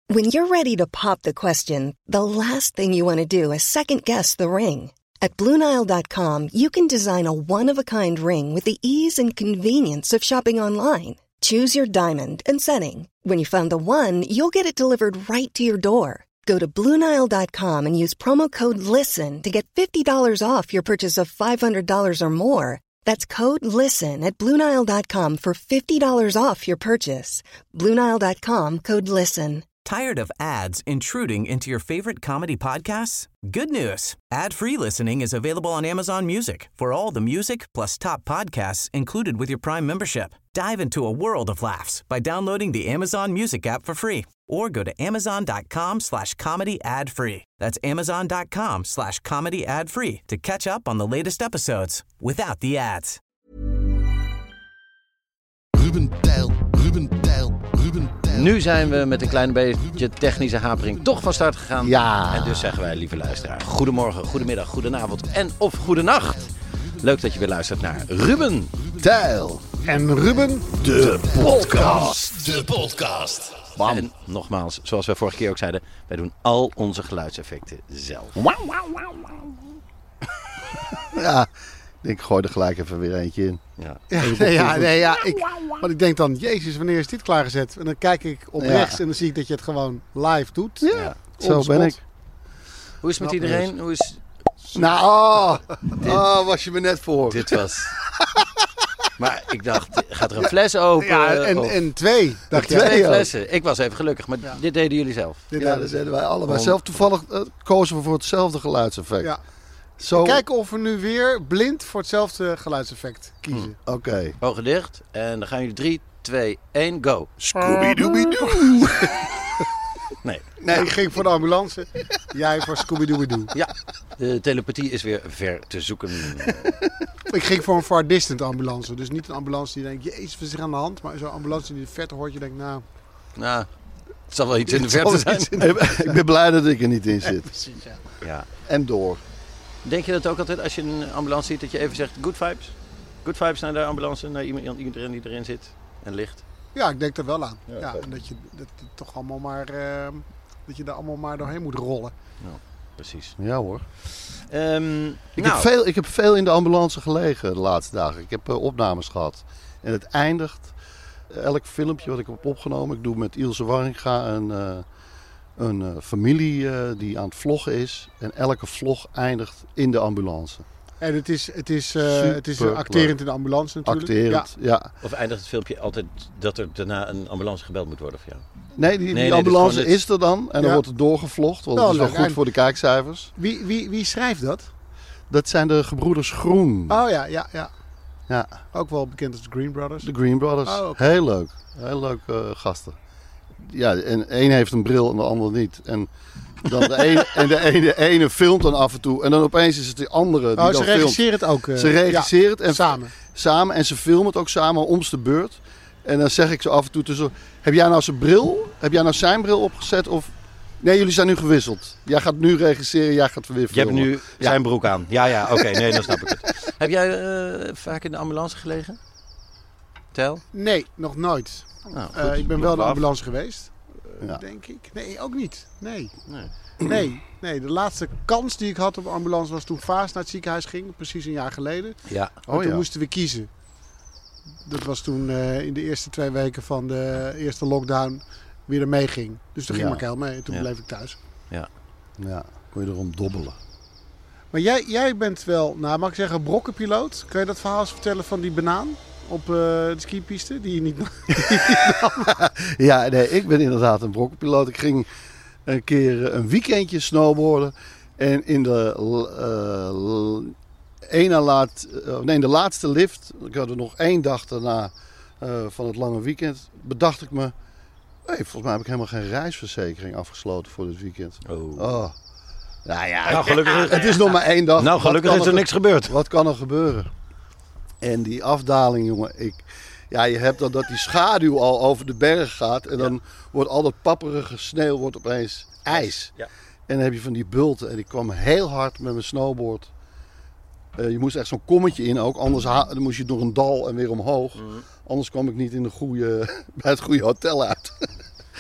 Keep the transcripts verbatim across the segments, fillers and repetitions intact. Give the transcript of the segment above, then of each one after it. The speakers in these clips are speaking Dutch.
When you're ready to pop the question, the last thing you want to do is second-guess the ring. At Blue Nile dot com, you can design a one-of-a-kind ring with the ease and convenience of shopping online. Choose your diamond and setting. When you find the one, you'll get it delivered right to your door. Go to Blue Nile dot com and use promo code LISTEN to get fifty dollars off your purchase of five hundred dollars or more. That's code LISTEN at Blue Nile dot com for fifty dollars off your purchase. Blue Nile dot com, code LISTEN. Tired of ads intruding into your favorite comedy podcasts? Good news. Ad-free listening is available on Amazon Music for all the music plus top podcasts included with your Prime membership. Dive into a world of laughs by downloading the Amazon Music app for free or go to amazon.com slash comedy ad free. That's amazon.com slash comedy ad free to catch up on the latest episodes without the ads. Ruben Tijl, Ruben Tijl, Ruben Tijl. Nu zijn we met een klein beetje technische hapering toch van start gegaan. Ja. En dus zeggen wij, lieve luisteraar, goedemorgen, goedemiddag, goedenavond en of goedenacht. Leuk dat je weer luistert naar Ruben Tijl en Ruben, de podcast. De podcast. Bam. En nogmaals, zoals we vorige keer ook zeiden, wij doen al onze geluidseffecten zelf. Ja, ik gooi er gelijk even weer eentje in. Ja. Ja, nee, ja, nee, ja, ik, want ik denk dan, jezus, wanneer is dit klaargezet? En dan kijk ik op Ja. rechts en dan zie ik dat je het gewoon live doet. Ja, Ja. zo ben ik. Hoe is het met iedereen? Hoe is... Nou, oh, oh, was je me net voor. Dit was... Maar ik dacht, gaat er een fles open? Ja, en, Of- en twee. Dacht Twee. je. Twee ook. flessen. Ik was even gelukkig, maar Ja. dit deden jullie zelf. Dit Ja, hebben dat we. zeiden wij allebei. Om- Zelf toevallig uh, kozen we voor hetzelfde geluidseffect. Ja. Zo, Kijken of we nu weer blind voor hetzelfde geluidseffect kiezen. oké. Ogen dicht. En dan gaan jullie drie, twee, één, go. Scooby-Dooby-Doo. Nee. Nee, ik ging voor de ambulance. Jij voor Scooby-Dooby-Doo. Ja, de telepathie is weer ver te zoeken. Ik ging voor een far distant ambulance. Dus niet een ambulance die denkt, jezus, wat is er aan de hand? Maar zo'n ambulance die in de verte hoort, je denkt, nou... Nou, het zal wel iets in de Het zal verte wel zijn. iets in de- Ik ben blij dat ik er niet in zit. Precies, ja. Ja. En door. Denk je dat ook altijd als je een ambulance ziet, dat je even zegt, good vibes? Good vibes naar de ambulance, naar iemand, iedereen die erin zit en ligt? Ja, ik denk er wel aan. Ja, Ja, oké. en dat je dat het toch allemaal maar... eh, dat je daar allemaal maar doorheen moet rollen. Precies. Ja hoor. Ehm, Ik, nou, heb veel, ik heb veel in de ambulance gelegen de laatste dagen. Ik heb uh, opnames gehad. En het eindigt, uh, elk filmpje wat ik heb opgenomen, ik doe met Ilse Warringa een, uh, een uh, familie uh, die aan het vloggen is. En elke vlog eindigt in de ambulance. En het is, het is, uh, Super het is uh, acterend in de ambulance natuurlijk. Acterend, ja. Of eindigt het filmpje altijd dat er daarna een ambulance gebeld moet worden voor jou? Nee, die, die Nee, nee, ambulance dus gewoon is er dan. En dan Ja. wordt het doorgevlogd. Want Wel dat is wel leuk. goed En- voor de kijkcijfers. Ja. Wie, wie, wie schrijft dat? Dat zijn de gebroeders Groen. Oh ja, ja, ja. Ja, Ook wel bekend als de Green Brothers. de Green Brothers. Oh, oké. Heel leuk. Heel leuk uh, gasten. Ja, en één heeft een bril en de ander niet. En, dan de, ene, en de, ene, de ene filmt dan af en toe. En dan opeens is het de andere die Oh, dan ze filmt. regisseren het ook. uh, Ze regisseren het ja, en samen. samen. En ze filmen het ook samen om's de beurt. En dan zeg ik zo af en toe tussen... Heb jij nou zijn bril? Heb jij nou zijn bril opgezet? Of... Nee, jullie zijn nu gewisseld. Jij gaat nu regisseren, jij gaat weer Je hebt filmen. nu zijn broek aan. Ja, ja, oké, nee, dan snap ik het. Heb jij uh, vaak in de ambulance gelegen? Tel? Nee, nog nooit. Nou, Uh, ik ben wel in de af. ambulance geweest. Uh, Ja. Denk ik. Nee, ook niet. Nee. Nee. Nee. Nee, de laatste kans die ik had op ambulance was toen Vaas naar het ziekenhuis ging. Precies een jaar geleden. Ja, Maar Oh, toen ja. moesten we kiezen. Dat was toen uh, in de eerste twee weken van de eerste lockdown weer er mee ging. Dus toen ging Ja. Markel mee en toen Ja. bleef ik thuis. Ja, kon je erom dobbelen. Maar jij, jij bent wel, nou mag ik zeggen, brokkenpiloot. Kan je dat verhaal eens vertellen van die banaan op uh, de skipiste? Die je niet... Ja, nee, ik ben inderdaad een brokkenpiloot. Ik ging een keer een weekendje snowboarden. En in de, uh, ene laat, uh, nee, in de laatste lift, ik had er nog één dag daarna uh, van het lange weekend, bedacht ik me... Hey, volgens mij heb ik helemaal geen reisverzekering afgesloten voor dit weekend. Oh. Oh. Nou ja, Nou, gelukkig, het is nog maar één dag. nou, Wat gelukkig kan is er niks gebeurd. Wat kan er gebeuren? En die afdaling, jongen. Ik, ja, je hebt dan dat die schaduw al over de berg gaat. En dan wordt al dat papperige sneeuw wordt opeens ijs. Ja. En dan heb je van die bulten. En ik kwam heel hard met mijn snowboard. Uh, je moest echt zo'n kommetje in ook. Anders ha- dan moest je door een dal en weer omhoog. Mm. Anders kwam ik niet in de goede, bij het goede hotel uit.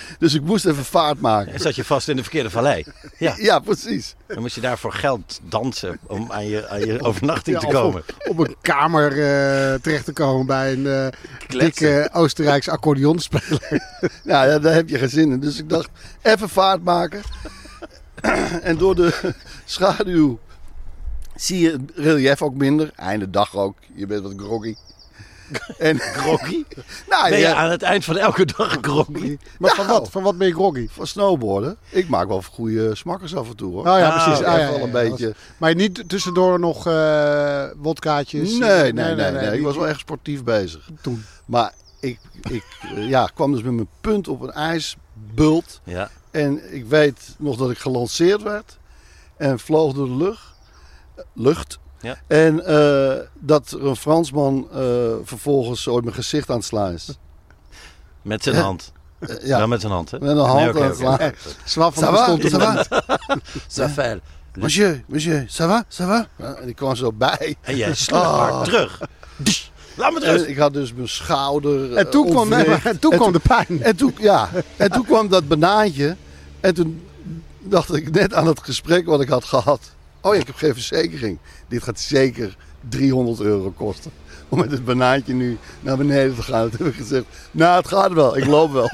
Dus ik moest even vaart maken. En zat je vast in de verkeerde vallei. Ja. Ja, precies. Dan moest je daarvoor geld dansen om aan je, aan je overnachting Ja, te komen. Op, op een kamer uh, terecht te komen bij een uh, dikke Oostenrijkse accordeonspeler. Nou ja, daar heb je geen zin in. Dus ik dacht, even vaart maken. En door de schaduw zie je het relief ook minder. Einde dag ook. Je bent wat groggy. En, groggy? Nou, ben je ja, aan het eind van elke dag groggy? Maar van, Nou. wat, van wat ben je groggy? van snowboarden. Ik maak wel goede smakkers af en toe hoor. Oh ja, Ah, precies. oké, Ah, ja, Even ja, wel een ja, beetje. was- Maar niet tussendoor nog uh, wodkaatjes? Nee, nee, nee, nee. Ik die- was wel echt sportief bezig. Toen. Maar ik, ik uh, ja, kwam dus met mijn punt op een ijsbult. Ja. En ik weet nog dat ik gelanceerd werd. En vloog door de lucht. lucht. Ja. En uh, dat er een Fransman uh, vervolgens ooit mijn gezicht aan het slaan is. Met zijn hand. Uh, ja, Wel met zijn hand, hè? met een hand Nee, oké, aan het oké. slaan. Zwaf van Ça de va? stond Ça er. va? Ça fait. Monsieur, monsieur, ça va? Ça va? Ja, en ik kwam zo bij. En jij sloeg Oh. maar terug. Laat me terug. En ik had dus mijn schouder. En toen uh, kwam, nee, ontwricht. maar- en toen En kwam de pijn. En toen, ja, en toen kwam dat banaantje. En toen dacht ik net aan het gesprek wat ik had gehad. Oh ja, ik heb geen verzekering. Dit gaat zeker driehonderd euro kosten. Om met het banaantje nu naar beneden te gaan. Toen heb ik gezegd, nou het gaat wel, ik loop wel.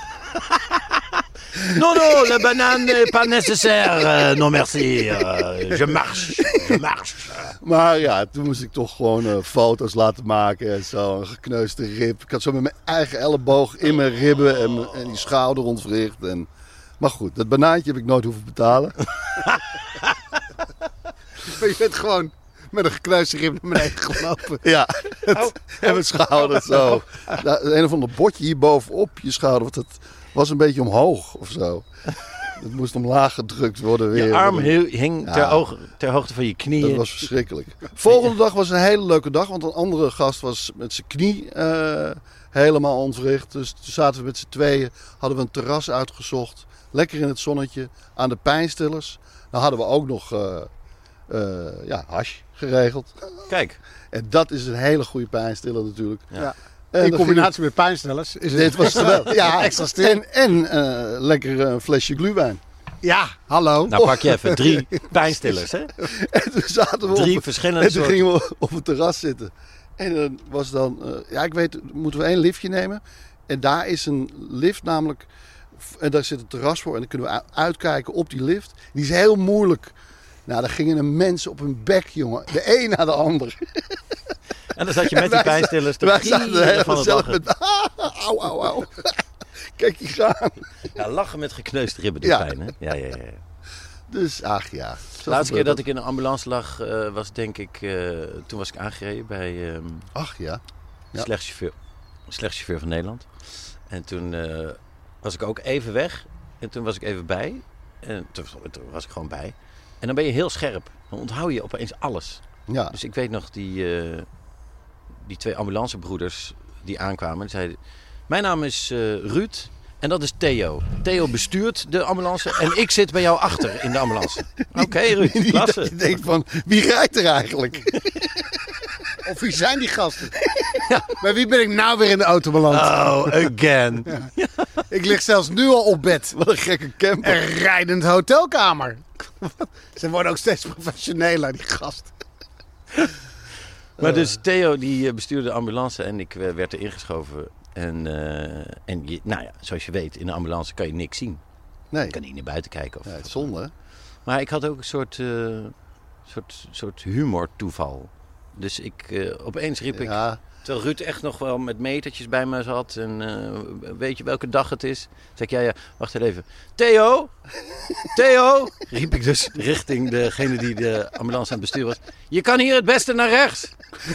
Non, non, la banane n'est pas nécessaire. Uh, non, merci. Uh, je marche. Je marche. Maar ja, toen moest ik toch gewoon uh, foto's laten maken en zo. Een gekneusde rib. Ik had zo met mijn eigen elleboog in mijn ribben en, mijn- en die schouder ontwricht. En... Maar goed, dat banaantje heb ik nooit hoeven betalen. Je bent gewoon met een gekruiste rib naar beneden gelopen. Ja, het, en mijn schouder zo. Nou, een of ander botje hier bovenop je schouder. Want het was een beetje omhoog of zo. Het moest omlaag gedrukt worden weer. Je arm heel- hing Ja. ter, oog, ter hoogte van je knieën. Dat was verschrikkelijk. Volgende dag was een hele leuke dag. Want een andere gast was met zijn knie eh, helemaal ontwricht. Dus toen zaten we met z'n tweeën. Hadden we een terras uitgezocht. Lekker in het zonnetje. Aan de pijnstillers. Dan hadden we ook nog uh, uh, ja, hash geregeld. Kijk. En dat is een hele goede pijnstiller natuurlijk. Ja. En In dan combinatie met pijnstellers is ging- het Dit was geweldig. Ja, extra stil. En, en uh, lekker een flesje gluwijn. Ja, hallo. Nou pak je even drie pijnstillers, hè? En toen zaten we Drie op, verschillende en toen soorten. gingen we op het terras zitten. En dan was dan, uh, ja ik weet, moeten we één liftje nemen. En daar is een lift namelijk, en daar zit een terras voor. En dan kunnen we u- uitkijken op die lift. Die is heel moeilijk. Nou, daar gingen er mensen op hun bek, jongen. De een na de ander. En dan zat je met die Wij pijnstillers te Wij zaten gieren helemaal van het zelf lachen. met, ah, au, au, au. Kijk je gaan. Ja, lachen met gekneusde ribben doet Ja. pijn, hè? Ja, ja, ja. ja. Dus, ach ja. De zo laatste keer gebeurt dat ik in een ambulance lag, uh, was denk ik... Uh, toen was ik aangereden bij um, Ach ja. de Ja. slechtste chauffeur, slechtste chauffeur van Nederland. En toen uh, was ik ook even weg. En toen was ik even bij. En toen, toen was ik gewoon bij. En dan ben je heel scherp. Dan onthoud je opeens alles. Ja. Dus ik weet nog die, uh, die twee ambulancebroeders die aankwamen. Die zeiden, mijn naam is uh, Ruud en dat is Theo. Theo bestuurt de ambulance en ik zit bij jou achter in de ambulance. Oké okay, Ruud, Niet dat klasse. je denkt van, wie rijdt er eigenlijk? Of wie zijn die gasten? Ja. Bij wie ben ik nou weer in de auto beland? Oh, again. Ja. Ik lig zelfs nu al op bed. Wat een gekke camper. Een rijdend hotelkamer. Ze worden ook steeds professioneler, die gasten. Maar dus Theo die bestuurde de ambulance en ik werd er ingeschoven. En, uh, en je, nou ja, zoals je weet, in de ambulance kan je niks zien. Nee. Je kan niet naar buiten kijken. Of, Ja, het is zonde, hè? Maar ik had ook een soort, uh, soort, soort humortoeval. Dus ik, uh, opeens riep ik, Ja. terwijl Ruud echt nog wel met metertjes bij me zat. En uh, weet je welke dag het is? Zeg ik, ja, ja, wacht even. Theo! Theo! Riep ik dus richting degene die de ambulance aan het besturen was. Je kan hier het beste naar rechts.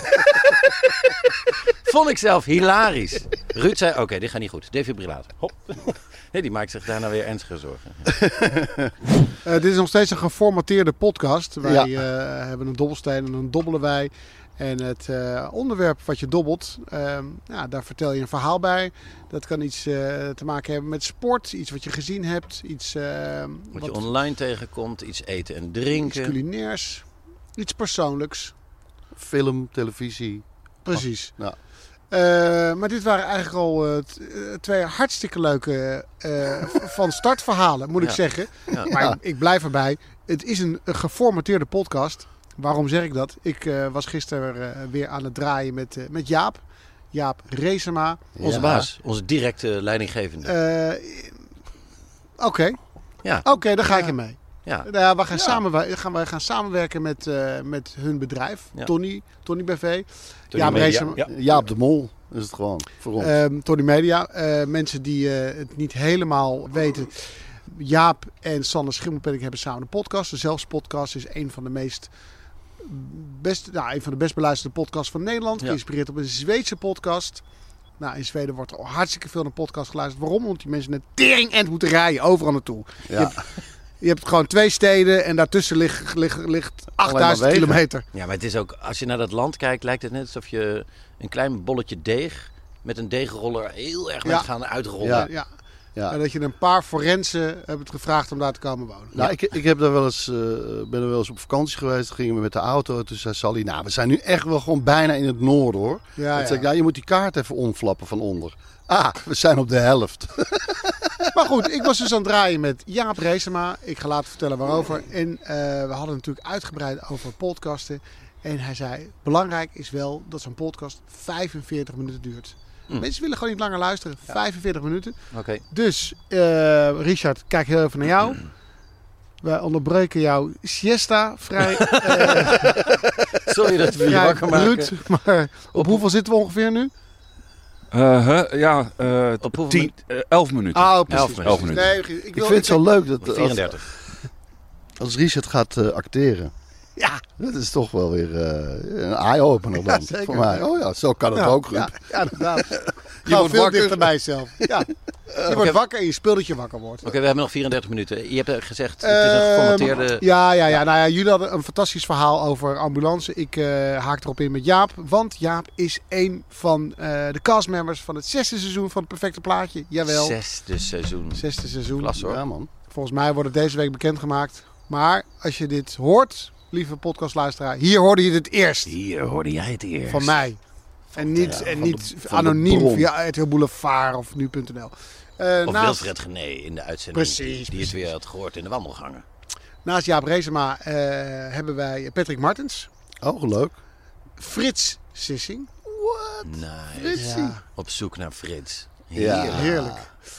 Vond ik zelf hilarisch. Ruud zei, oké, okay, dit gaat niet goed. Defibrillator. Hop. Nee, die maakt zich daarna weer ernstige zorgen. Uh, dit is nog steeds een geformateerde podcast. Wij Ja. uh, hebben een dobbelsteen en dan dobbelen wij. En het uh, onderwerp wat je dobbelt, uh, ja, daar vertel je een verhaal bij. Dat kan iets uh, te maken hebben met sport, iets wat je gezien hebt. Iets, uh, Wat, wat je online tegenkomt, iets eten en drinken. Iets culinairs, iets persoonlijks. Film, televisie. Precies. Ja. Uh, maar dit waren eigenlijk al uh, t- uh, twee hartstikke leuke uh, van startverhalen, moet ja. ik zeggen. Ja. Maar ja. ik, ik blijf erbij. Het is een, een geformateerde podcast. Waarom zeg ik dat? Ik uh, was gisteren uh, weer aan het draaien met, uh, met Jaap. Jaap Reesema. Onze ja. baas, onze directe leidinggevende. Uh, Oké, okay. ja. Oké, okay, daar ga ja. ik in mee. Ja. Nou ja, we gaan, ja. samen, gaan, we gaan samenwerken met, uh, met hun bedrijf, ja. Tony, Tony B V. Jaap, Reesema, ja. Jaap de Mol is het gewoon voor ons. Um, Tony Media, uh, mensen die uh, het niet helemaal weten. Jaap en Sander Schimmelpenninck hebben samen een podcast. De Zelfs podcast is een van de meest best, nou, een van de best beluisterde podcasts van Nederland. Ja. Geïnspireerd op een Zweedse podcast. Nou, in Zweden wordt er al hartstikke veel naar podcast geluisterd. Waarom? Omdat die mensen een tering-end moeten rijden overal naartoe. Ja. Je, hebt, je hebt gewoon twee steden en daartussen ligt, ligt, ligt achtduizend kilometer. Ja, maar het is ook, als je naar dat land kijkt, lijkt het net alsof je een klein bolletje deeg met een deegroller heel erg ja. bent gaan uitrollen. Ja, ja. Ja. En dat je een paar forensen hebt gevraagd om daar te komen wonen. Nou, ik, ik heb daar wel eens, uh, ben er wel eens op vakantie geweest. Toen gingen we met de auto. Toen zei Sally, nou, we zijn nu echt wel gewoon bijna in het noorden, hoor. Ja, toen ja. zei ik, ja, je moet die kaart even omflappen van onder. Ah, we zijn op de helft. Maar goed, ik was dus aan het draaien met Jaap Reesema. Ik ga later vertellen waarover. En uh, we hadden natuurlijk uitgebreid over podcasten. En hij zei, belangrijk is wel dat zo'n podcast vijfenveertig minuten duurt. Mm. Mensen willen gewoon niet langer luisteren. Ja. vijfenveertig minuten. Okay. Dus, uh, Richard, kijk heel even naar jou. Mm. Wij onderbreken jouw siesta vrij... Uh, Sorry dat we je wakker maken. Maar op, op hoeveel zitten we ongeveer nu? Uh, huh, ja, uh, op tien, uh, elf minuten. Ah, precies. elf minuten. Nee, ik, wil, ik vind het zo leuk dat... vierendertig. Als, als Richard gaat uh, acteren... Ja. Dat is toch wel weer uh, een eye-opener dan. Ja, voor mij. Oh ja, zo kan het ja, ook. Goed. Ja, ja, inderdaad. Je wordt veel wakker. Dichter bij jezelf. Ja. Je uh, wordt okay. wakker en je speelt dat je wakker wordt. Oké, okay, we hebben nog vierendertig minuten. Je hebt gezegd, het is een geformateerde... Uh, ja, ja, ja. Nou ja, jullie hadden een fantastisch verhaal over ambulance. Ik uh, haak erop in met Jaap. Want Jaap is een van uh, de castmembers van het zesde seizoen van Het Perfecte Plaatje. Jawel. Zesde seizoen. Zesde seizoen. Klasse, hoor. Ja, man. Volgens mij wordt het deze week bekendgemaakt. Maar als je dit hoort... Lieve podcastluisteraar, hier hoorde je het eerst. Hier hoorde jij het eerst. Van mij. Van en niet, ja, en niet de, anoniem via R T L Boulevard of nu punt n l. Uh, of naast... Wilfred Gené in de uitzending. Precies. Die precies. het weer had gehoord in de wandelgangen. Naast Jaap Reesema uh, hebben wij Patrick Martens. Oh, leuk. Frits Sissing. What? Nice. Ja. Op zoek naar Frits. Heerlijk. Ja. Heerlijk.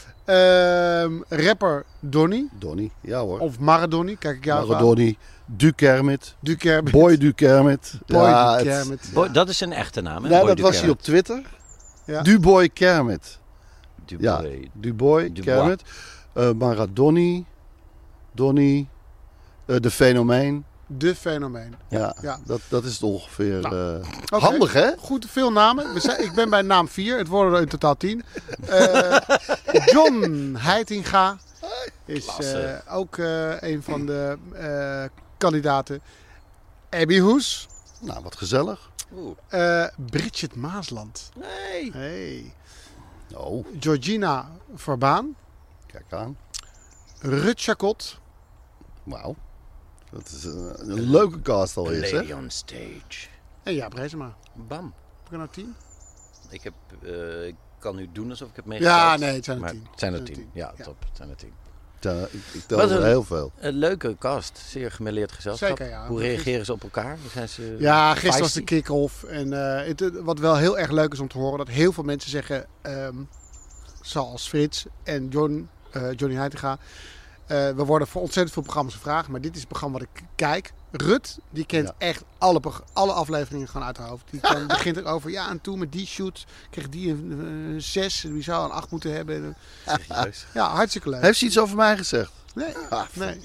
Uh, rapper Donny. Donny, ja hoor. Of Maradoni, kijk ik jou Maradoni. Du Kermit. Du Kermit. Boy Du Kermit. Boy ja, Du Kermit. Het... Boy, dat is een echte naam, hè? Ja, Boy dat du was Kermit. hij op Twitter. Ja. Du Boy Kermit. Du ja, Boy. Du Boy du Kermit. Uh, Maradoni. Donny. Uh, de Fenomeen. De Fenomeen. Ja, ja. Dat, dat is het ongeveer. Nou, uh, okay. Handig, hè? Goed, veel namen. We zijn, ik ben bij naam vier. Het worden er in totaal tien. Uh, John Heitinga is uh, ook uh, een van de uh, kandidaten. Abby Hoes. Nou, wat gezellig. Uh, Bridget Maasland. Nee. Hey. Oh. Georgina Verbaan. Kijk aan. Rut Chacot. Wauw. Dat is een, een leuke cast al eerst, hè? Lady on stage. En Jaap Reesema. Bam. Heb ik er nou tien? Ik, heb, uh, ik kan nu doen alsof ik heb meegeteld. Ja, nee, het zijn er maar tien. Het zijn er tien. tien. Ja, ja, top. Het zijn er tien. Ja, ik, ik tel er heel veel. Een leuke cast. Zeer gemêleerd gezelschap. Zeker, ja. Hoe reageren ze op elkaar? Zijn ze ja, gisteren was de kick-off. En uh, het, wat wel heel erg leuk is om te horen... dat heel veel mensen zeggen... Um, zoals Frits en John, uh, Johnny Heitinga... Uh, we worden voor ontzettend veel programma's gevraagd. Maar dit is het programma wat ik kijk. Rut, die kent ja. echt alle, alle afleveringen gewoon uit haar hoofd. Die kan, begint erover, ja, en toen met die shoot kreeg die een, een zes. Die zou een acht moeten hebben. Serieus? Ja, hartstikke leuk. Heeft ze iets over mij gezegd? Nee. Ah, nee.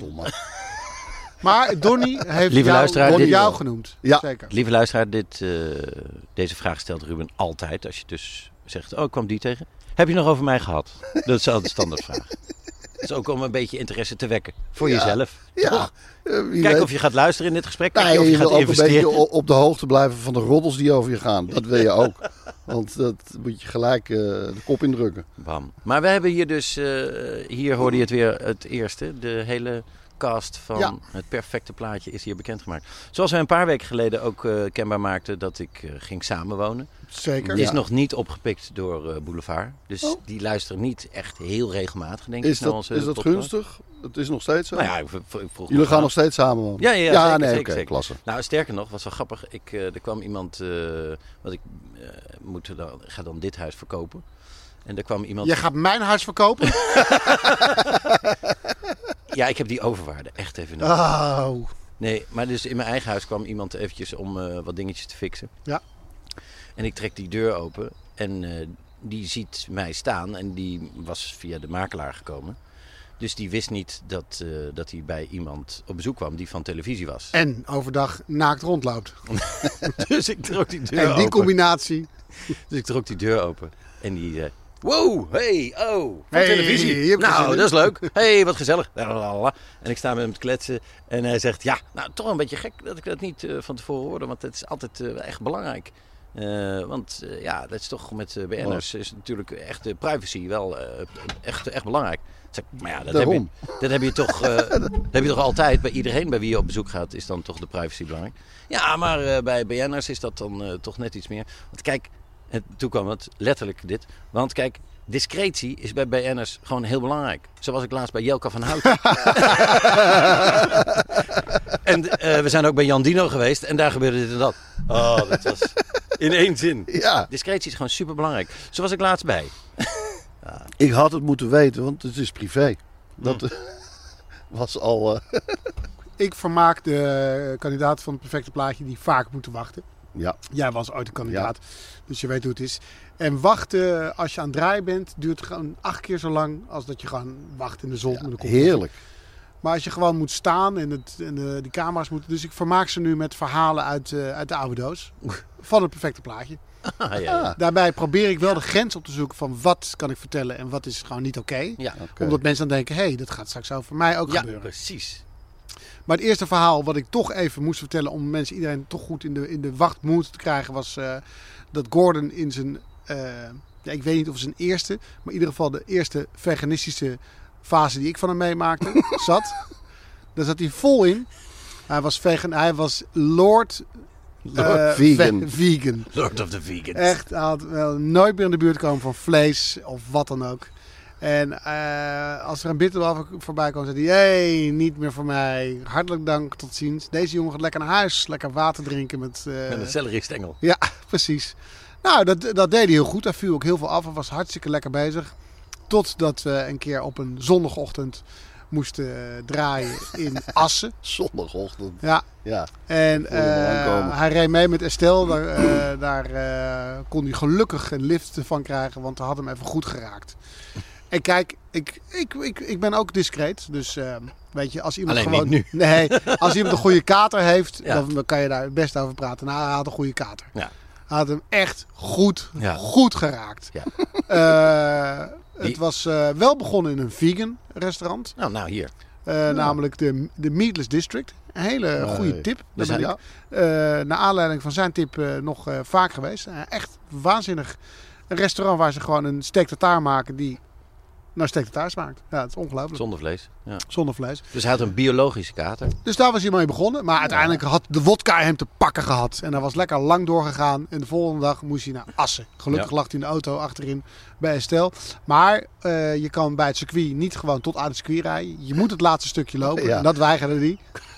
Maar Donny heeft Lieve jou, luisteraar, dit, jou genoemd. Ja. Zeker. Lieve luisteraar, dit, uh, deze vraag stelt Ruben altijd. Als je dus zegt, oh, ik kwam die tegen. Heb je nog over mij gehad? Dat is altijd de standaardvraag. Dat is ook om een beetje interesse te wekken. Voor ja. jezelf. Ja. Uh, Kijk weet. of je gaat luisteren in dit gesprek. Kijk nee, of je, je gaat wil investeren. ook een beetje op de hoogte blijven van de roddels die over je gaan. Dat wil je ook. Want dat moet je gelijk uh, de kop indrukken. Bam. Maar we hebben hier dus... Uh, hier hoorde je het weer het eerste. De hele cast van Ja. Het Perfecte Plaatje is hier bekendgemaakt. Zoals wij een paar weken geleden ook uh, kenbaar maakten dat ik uh, ging samenwonen. Zeker. Is Ja. nog niet opgepikt door uh, Boulevard. Dus Oh. die luisteren niet echt heel regelmatig, denk ik. Is naar dat, onze is dat podcast. gunstig? Het is nog steeds zo? Nou ja, ik v- v- ik vroeg Jullie me gaan af. nog steeds samen wonen? Ja, ja, ja, ja zeker, nee, zeker, oké, zeker. klasse. Nou, sterker nog, was wel grappig. Ik, uh, er kwam iemand, uh, wat ik uh, moet dan, ga dan dit huis verkopen. En er kwam iemand... Jij gaat mijn huis verkopen? Ja, ik heb die overwaarde echt even nodig. Oh. Nee, maar dus in mijn eigen huis kwam iemand eventjes om uh, wat dingetjes te fixen. Ja. En ik trek die deur open en uh, die ziet mij staan en die was via de makelaar gekomen. Dus die wist niet dat, uh, dat hij bij iemand op bezoek kwam die van televisie was. En overdag naakt rondloopt. Dus ik trok die deur En die open. combinatie. Dus ik trok die deur open en die zei... Wow, hey, oh, van Hey, televisie. je hebt er zin Nou, in. dat is leuk. Hey, wat gezellig. Lalalala. En ik sta met hem te kletsen en hij zegt... Ja, nou, toch een beetje gek dat ik dat niet uh, van tevoren hoorde, want het is altijd uh, echt belangrijk. Uh, want uh, ja, dat is toch met uh, B N'ers is natuurlijk echt de privacy wel uh, echt, echt belangrijk. Zeg, maar ja, dat heb, je, dat heb je toch, uh, dat heb je toch altijd bij iedereen bij wie je op bezoek gaat, is dan toch de privacy belangrijk. Ja, maar uh, bij B N'ers is dat dan uh, toch net iets meer. Want kijk, en toen kwam het letterlijk dit. Want kijk, discretie is bij B N'ers gewoon heel belangrijk. Zo was ik laatst bij Jelka van Houten. En uh, we zijn ook bij Jan Dino geweest en daar gebeurde dit en dat. Oh, dat was in één zin. Ja. Discretie is gewoon super belangrijk. Zo was ik laatst bij. Ja. Ik had het moeten weten, want het is privé. Dat mm. was al... Uh... Ik vermaak de kandidaat van het perfecte plaatje die vaak moeten wachten. Ja. Jij was ooit een kandidaat, ja. Dus je weet hoe het is. En wachten als je aan het draaien bent, duurt gewoon acht keer zo lang als dat je gewoon wacht in de zon. Ja, met de heerlijk. Maar als je gewoon moet staan en, het, en de, die camera's moeten... Dus ik vermaak ze nu met verhalen uit, uh, uit de oude doos. Van het perfecte plaatje. Ah, ja, ja. Daarbij probeer ik wel de grens op te zoeken van wat kan ik vertellen en wat is gewoon niet oké. Okay. Ja. Okay. Omdat mensen dan denken, hé, hey, dat gaat straks over mij ook ja, gebeuren. Precies. Maar het eerste verhaal wat ik toch even moest vertellen om mensen, iedereen toch goed in de, in de wachtmoed te krijgen, was uh, dat Gordon in zijn, uh, ja, ik weet niet of het zijn eerste, maar in ieder geval de eerste veganistische fase die ik van hem meemaakte, zat. Daar zat hij vol in. Hij was vegan, hij was Lord, Lord uh, vegan. Ve- vegan. Lord of the Vegans. Echt, hij had wel nooit meer in de buurt komen van vlees of wat dan ook. En uh, als er een bitterballen voorbij kwam, zei hij, hey, niet meer voor mij. Hartelijk dank, tot ziens. Deze jongen gaat lekker naar huis, lekker water drinken met... Uh... Met een celery-stengel. Ja, precies. Nou, dat, dat deed hij heel goed. Hij viel ook heel veel af en was hartstikke lekker bezig. Totdat we een keer op een zondagochtend moesten uh, draaien in Assen. Zondagochtend. Ja. Ja. En uh, hij reed mee met Estelle. Daar, uh, daar uh, kon hij gelukkig een lift van krijgen, want hij had hem even goed geraakt. En kijk, ik, ik, ik, ik ben ook discreet. Dus uh, weet je, als iemand Alleen gewoon... niet nu. Nee, als iemand een goede kater heeft, ja. dan, dan kan je daar het best over praten. Nou, hij had een goede kater. Ja. Hij had hem echt goed, ja. goed geraakt. Ja. Uh, Die... Het was uh, wel begonnen in een vegan restaurant. Nou, nou hier. Uh, ja. Namelijk de, de Meatless District. Een hele nee. goede tip. Daar dus ben hij... ik, uh, naar aanleiding van zijn tip uh, nog uh, vaak geweest. Uh, echt waanzinnig. Een restaurant waar ze gewoon een steak tartare maken die naar steak tartare smaakt. Ja, het is ongelooflijk. Zonder vlees. Ja. Zonder vlees. Dus hij had een biologische kater. Dus daar was hij mee begonnen. Maar uiteindelijk ja. had de wodka hem te pakken gehad. En hij was lekker lang doorgegaan. En de volgende dag moest hij naar Assen. Gelukkig ja. lag hij in de auto achterin bij Estelle. Maar uh, je kan bij het circuit niet gewoon tot aan het circuit rijden. Je moet het laatste stukje lopen. Ja. En dat weigerde hij.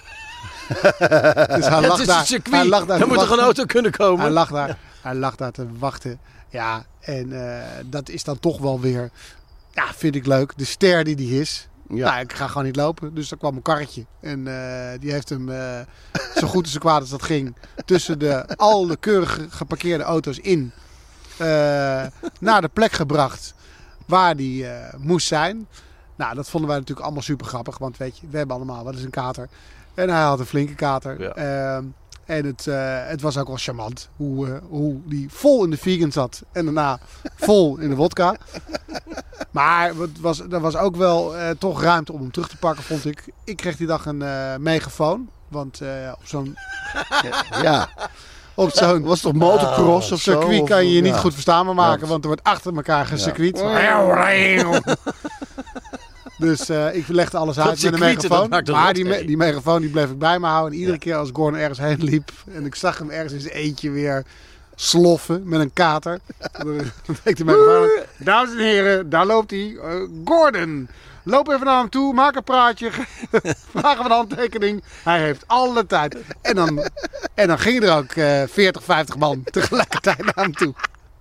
Dus hij lag daar. Hij lag daar. Dan moet toch een auto kunnen komen? Hij lag daar, hij lag daar te wachten. Ja, en uh, dat is dan toch wel weer... Ja, vind ik leuk. De ster die die is. Ja. Nou, ik ga gewoon niet lopen. Dus er kwam een karretje. En uh, die heeft hem uh, zo goed en zo kwaad als dat ging. Tussen de, al de keurig geparkeerde auto's in. Uh, naar de plek gebracht. Waar die uh, moest zijn. Nou, dat vonden wij natuurlijk allemaal super grappig. Want weet je, we hebben allemaal, wat is een kater? En hij had een flinke kater. Ja. Uh, En het, uh, het was ook wel charmant hoe, uh, hoe die vol in de vegan zat. En daarna vol in de wodka. Maar het was, er was ook wel uh, toch ruimte om hem terug te pakken, vond ik. Ik kreeg die dag een uh, megafoon. Want uh, op zo'n... ja. Op zo'n... Was toch motocross uh, of zo? Circuit kan je je niet ja. goed verstaanbaar maken. Ja. Want er wordt achter elkaar gecircuit. Ja. Dus uh, ik legde alles uit Tot je met een kwieten, dat megafoon. maakt een Maar die, me- rotherrie. die megafoon die bleef ik bij me houden. En iedere Ja. keer als Gordon ergens heen liep en ik zag hem ergens in zijn eentje weer sloffen met een kater. Dan deed ik de megafoon. Dames en heren, daar loopt hij. Uh, Gordon. Loop even naar hem toe, maak een praatje, vraag hem een handtekening. Hij heeft alle tijd. En dan, en dan gingen er ook uh, veertig, vijftig man tegelijkertijd naar hem toe.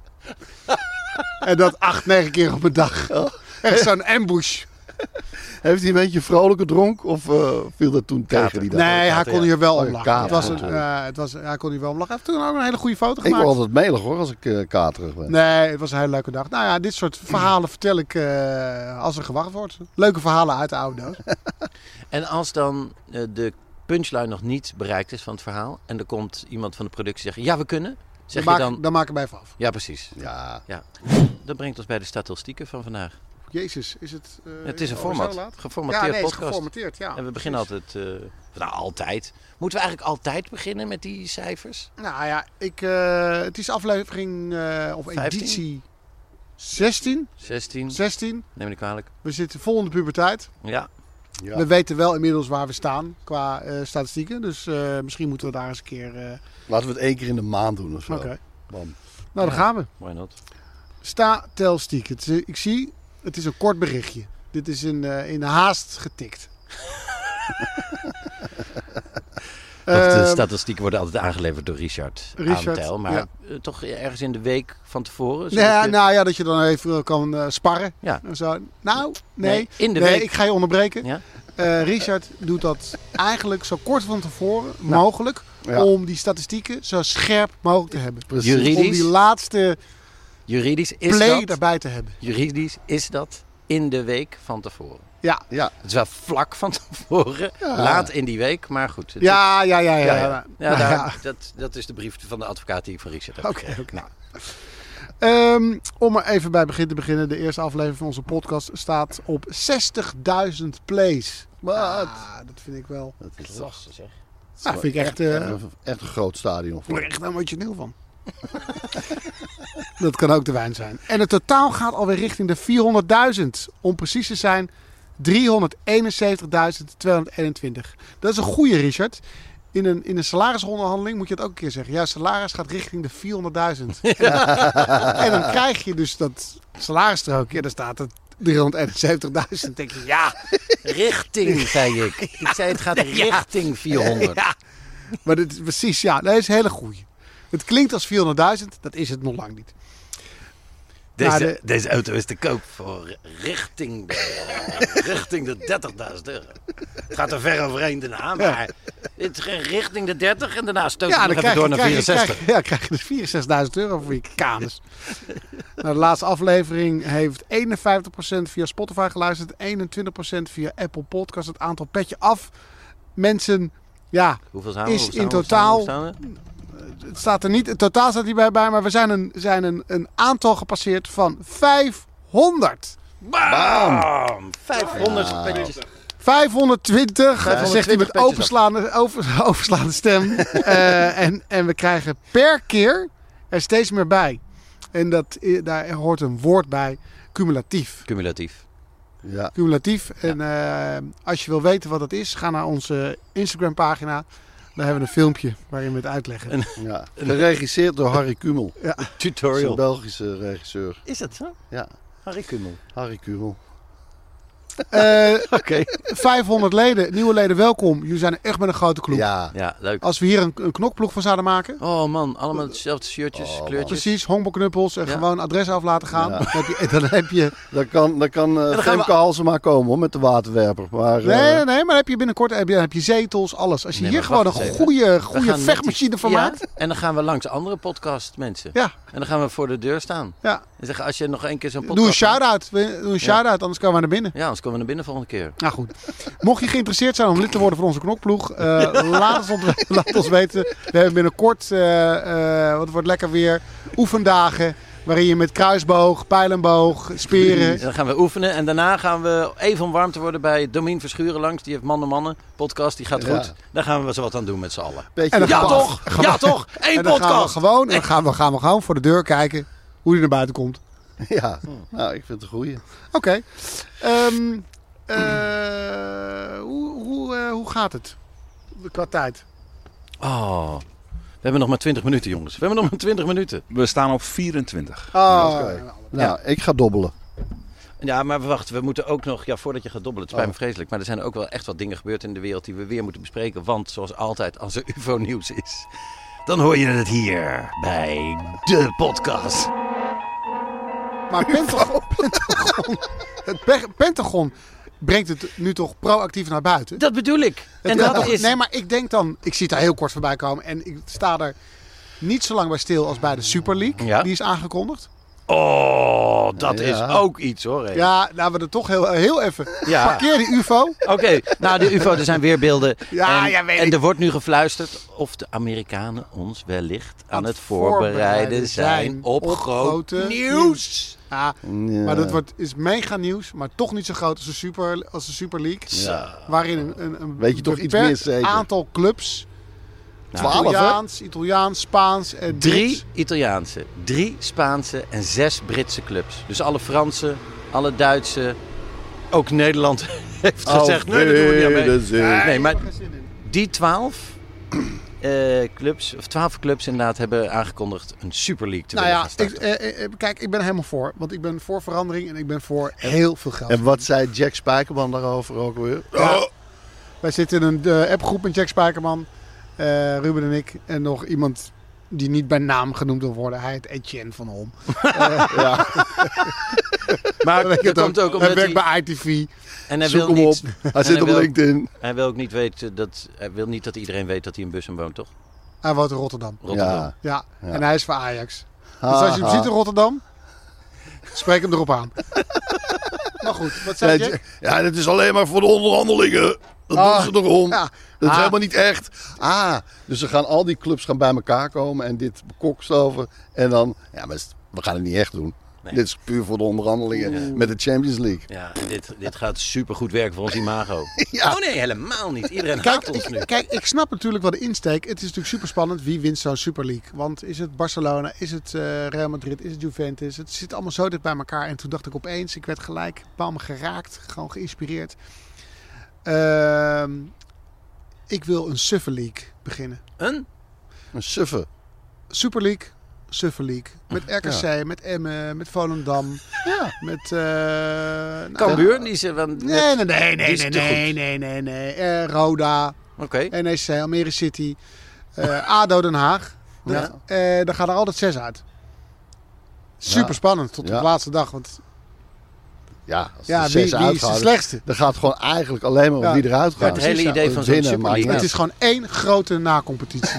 En dat acht, negen keer op een dag. Echt zo'n ambush. Heeft hij een beetje vrolijke dronk of uh, viel dat toen Kater. tegen die dag? Nee, hij kon hier wel Oh, om lachen. kater, Het was een, natuurlijk. uh, het was, hij kon hier wel om lachen. Hij heeft toen ook een hele goede foto Ik gemaakt. word altijd melig hoor als ik uh, katerig ben. Nee, het was een hele leuke dag. Nou ja, dit soort verhalen vertel ik uh, als er gewacht wordt. Leuke verhalen uit de oude doos. En als dan uh, de punchline nog niet bereikt is van het verhaal... en er komt iemand van de productie zeggen... ja, we kunnen. Zeg Dan je maak, dan... dan maak ik mij even af. Ja, precies. Ja, Ja. Dat brengt ons bij de statistieken van vandaag. Jezus, is het... Uh, Het is een alweer format. zo laat? Geformateerd Ja, nee, het is podcast. geformateerd, ja. En we beginnen precies. altijd... Uh, nou, altijd. Moeten we eigenlijk altijd beginnen met die cijfers? Nou ja, ik, uh, het is aflevering uh, of vijftien? editie zestien. zestien. zestien. Neem me niet kwalijk. We zitten vol in de puberteit. Ja. ja. We weten wel inmiddels waar we staan qua uh, statistieken. Dus uh, misschien moeten we daar eens een keer... Uh... Laten we het één keer in de maand doen of zo. Oké. Okay. Bam. Nou, dan gaan we. Why not? Statistiek. Het is, ik zie, het is een kort berichtje. Dit is in, uh, in haast getikt. Wacht, de Uh, statistieken worden altijd aangeleverd door Richard, Richard, Aantel. Maar ja. uh, toch ergens in de week van tevoren? nou, ja, je... nou ja, dat je dan even kan uh, sparren. Ja. En zo. Nou, nee. Nee, in de nee, week. ik ga je onderbreken. Ja? Uh, Richard doet dat eigenlijk zo kort van tevoren mogelijk. Ja. Om die statistieken zo scherp mogelijk te hebben. Precies. Juridisch? Om die laatste Juridisch is play dat... erbij te hebben. Juridisch is dat in de week van tevoren. Ja. Ja, Het is wel vlak van tevoren, Ja. laat in die week, maar goed. Het Ja, ja, ja, ja. is- ja, ja. ja. Ja, Nou, daar- ja. Dat, dat is de brief van de advocaat die ik van Richard heb Oké, gekregen. oké. Nou, Um, om er even bij begin te beginnen. De eerste aflevering van onze podcast staat op zestigduizend plays. Wat? Ah, dat vind ik wel. dat is klasse zeg. Nou, vind ik echt, uh, echt, echt een groot stadion. ik word er echt emotioneel van. Dat kan ook de wijn zijn. En het totaal gaat alweer richting de vierhonderdduizend. Om precies te zijn driehonderdeenenzeventigduizend tweehonderdeenentwintig. Dat is een goede, Richard. In een, in een salarisonderhandeling moet je het ook een keer zeggen. Ja, salaris gaat richting de vierhonderdduizend. En, en dan krijg je dus dat salarisstrookje. Daar staat het driehonderdeenenzeventigduizend. Dan denk je, ja. Richting, zei ik. Ik zei het gaat richting vierhonderd. Ja. Maar dit is precies, ja. Dat is een hele goeie. Het klinkt als vierhonderdduizend. Dat is het nog lang niet. Deze, Nou, de- deze auto is te koop voor richting de, richting de dertigduizend euro. Het gaat er ver overheen daarna, maar het gaat richting de dertig en daarna stoot Ja, het dan nog even krijg door je, naar krijg, je, vierenzestig. krijg, je- ja, krijg je dus vierenzestigduizend euro voor je kanus. Nou, de laatste aflevering heeft eenenvijftig procent via Spotify geluisterd. eenentwintig procent via Apple Podcast. Het aantal petje af. Mensen, ja, Hoeveel zijn we? is Hoeveel in staan we? Hoeveel totaal- staan we? Hoeveel staan we? het staat er niet. Het totaal staat hierbij bij. Maar we zijn een, zijn een, een aantal gepasseerd van vijfhonderd. Bam! vijfhonderd Ja. petjes. vijfhonderdtwintig, vijfhonderdtwintig zegt hij met petjes. overslaande, over, overslaande stem. uh, en, en we krijgen per keer er steeds meer bij. En dat, daar hoort een woord bij, cumulatief. Cumulatief. Ja. Cumulatief. En uh, als je wil weten wat dat is, ga naar onze Instagram pagina. Daar hebben we een filmpje waarin we het uitleggen. Een Ja. Geregisseerd door Harry Kumel. Ja. Dat is een tutorial. Belgische regisseur. Is dat zo? Ja, Harry Kummel. Harry Kumel. Uh, Oké. vijfhonderd leden, nieuwe leden, welkom. Jullie zijn echt met een grote club. Ja. Ja, leuk. Als we hier een, een knokploeg van zouden maken. Oh man, allemaal hetzelfde shirtjes, Oh, man. kleurtjes. Precies, honkbalknuppels en Ja. gewoon adres af laten gaan. Ja. Dan heb je, dan heb je Dan kan, dan kan uh, dan gaan Femke we- Halsema komen hoor, met de waterwerper. Maar, uh, Nee, nee, nee, maar dan heb je binnenkort heb je, dan heb je zetels, alles. Als je Nee, hier maar gewoon wacht een eens even. goede, We goede gaan met vechtmachine die- van ja, maakt. En dan gaan we langs andere podcast mensen. Ja, En dan gaan we voor de deur staan. ja. En zeggen, als je nog één keer zo'n podcast... Doe een shout-out. We- Doe een shout-out, anders komen we naar binnen. Ja, anders komen we naar binnen volgende keer. Nou goed. Mocht je geïnteresseerd zijn om lid te worden van onze knokploeg, uh, laat, ons, laat ons weten. We hebben binnenkort, uh, uh, want het wordt lekker weer, oefendagen. Waarin je met kruisboog, pijlenboog, speren. En dan gaan we oefenen en daarna gaan we even om warm te worden bij Domien Verschuren langs. Die heeft Mannen Mannen podcast, die gaat Ja. goed. Daar gaan we zo wat aan doen met z'n allen. beetje En dan Ja gaan we- toch? Ja toch? Eén En dan gaan we podcast! gewoon, en dan gaan we, gaan we gewoon voor de deur kijken hoe die naar buiten komt. Ja, nou, ik vind het een goeie. Oké. Okay. Um, Uh, hoe, hoe, uh, hoe gaat het qua tijd? Oh, we hebben nog maar twintig minuten, jongens. We hebben nog maar twintig minuten. We staan op vierentwintig. Oh, Okay. Nou, ik ga dobbelen. Ja, maar wacht, we moeten ook nog... Ja, voordat je gaat dobbelen, het spijt me vreselijk. Maar er zijn ook wel echt wat dingen gebeurd in de wereld die we weer moeten bespreken. Want zoals altijd, als er U F O-nieuws is, dan hoor je het hier bij de podcast. Maar Pentagon, Pentagon, het Pe- Pentagon brengt het nu toch proactief naar buiten? Dat bedoel ik. En Het- dat is... Nee, maar ik denk dan... Ik zie het daar heel kort voorbij komen. En ik sta er niet zo lang bij stil als bij de Super League. Ja. Die is aangekondigd. Oh, dat Ja. is ook iets hoor. Hé. Ja, laten we er toch heel, heel even... Ja. Parkeer die U F O. Oké, okay. Nou de U F O, er zijn weer beelden. Ja, en, ja, weet en ik. er wordt nu gefluisterd of de Amerikanen ons wellicht aan, het voorbereiden zijn op, op groot grote nieuws. Ja, Ja. maar dat wordt, is mega nieuws, maar toch niet zo groot als de Super, als de Super League. Ja. Waarin een, een, een Weet je toch iets beperkt meer zeker? aantal clubs, Nou, Twaalf, hè? Italiaans, Italiaans, Spaans en Drie Brits. Italiaanse, drie Spaanse en zes Britse clubs. Dus alle Franse, alle Duitse, ook Nederland heeft gezegd... nee, dat doen we niet aan mee. dat is het. Nee, maar die twaalf uh, clubs, of twaalf clubs inderdaad, hebben aangekondigd een Super League te Nou willen ja, gaan ik, starten. eh, eh, kijk, ik ben er helemaal voor. Want ik ben voor verandering en ik ben voor heel veel geld. En wat zei Jack Spijkerman daarover ook weer? Ja. Wij zitten in een uh, appgroep met Jack Spijkerman, uh, Ruben en ik. En nog iemand die niet bij naam genoemd wil worden. Hij heet Etienne van Holm. Uh, Ja. Maar weet je dat het komt ook hij omdat werkt hij... bij I T V. En hij Zoek wil hem niet... op. Hij en zit op wil- LinkedIn. Hij wil ook niet weten dat... Hij wil niet dat iedereen weet dat hij in Bussum woont, toch? Hij woont in Rotterdam. Rotterdam. Ja. Ja, Ja. en hij is voor Ajax. Ha, Dus als je hem ha. ziet in Rotterdam, spreek hem erop aan. Maar goed, wat zei Ja, je? ja, dat is alleen maar voor de onderhandelingen. Dat Ah, doen ze erom. ja. Dat is Ah. helemaal niet echt. Ah, dus ze gaan al die clubs gaan bij elkaar komen en dit bekokstoven. En dan, ja, maar we gaan het niet echt doen. Nee. Dit is puur voor de onderhandelingen met de Champions League. Ja, dit, dit gaat supergoed werken voor ons imago. Ja. Oh nee, helemaal niet. Iedereen Kijk haat ons nu. ik, kijk, ik snap natuurlijk wel de insteek. Het is natuurlijk super spannend. Wie wint zo'n Super League? Want is het Barcelona? Is het uh, Real Madrid? Is het Juventus? Het zit allemaal zo dicht bij elkaar. En toen dacht ik opeens, ik werd gelijk palmen geraakt. Gewoon geïnspireerd. Uh, ik wil een Super League beginnen. Een? Een suffe. Super League, Super League. Met R K C, Ja. met Emmen, met Volendam. Ja. Met... Uh, nou, Cambuur? Die ze van... Nee, nee, nee, die nee, is nee, te nee, goed. nee, nee, nee. Uh, Roda, Oké. N E C, Almere City, uh, ADO Den Haag. Ja. Uh, dan gaat er altijd zes uit. Super Ja. spannend tot Ja. de laatste dag. Want Ja, als ja, de wie, zes wie is de uitgaan, slechtste? dan gaat het gewoon eigenlijk alleen maar om Ja. wie eruit Ja, gaat. het hele precies, idee ja. van zo'n Winnen, Super maar League. ja. Het is gewoon één grote nacompetitie.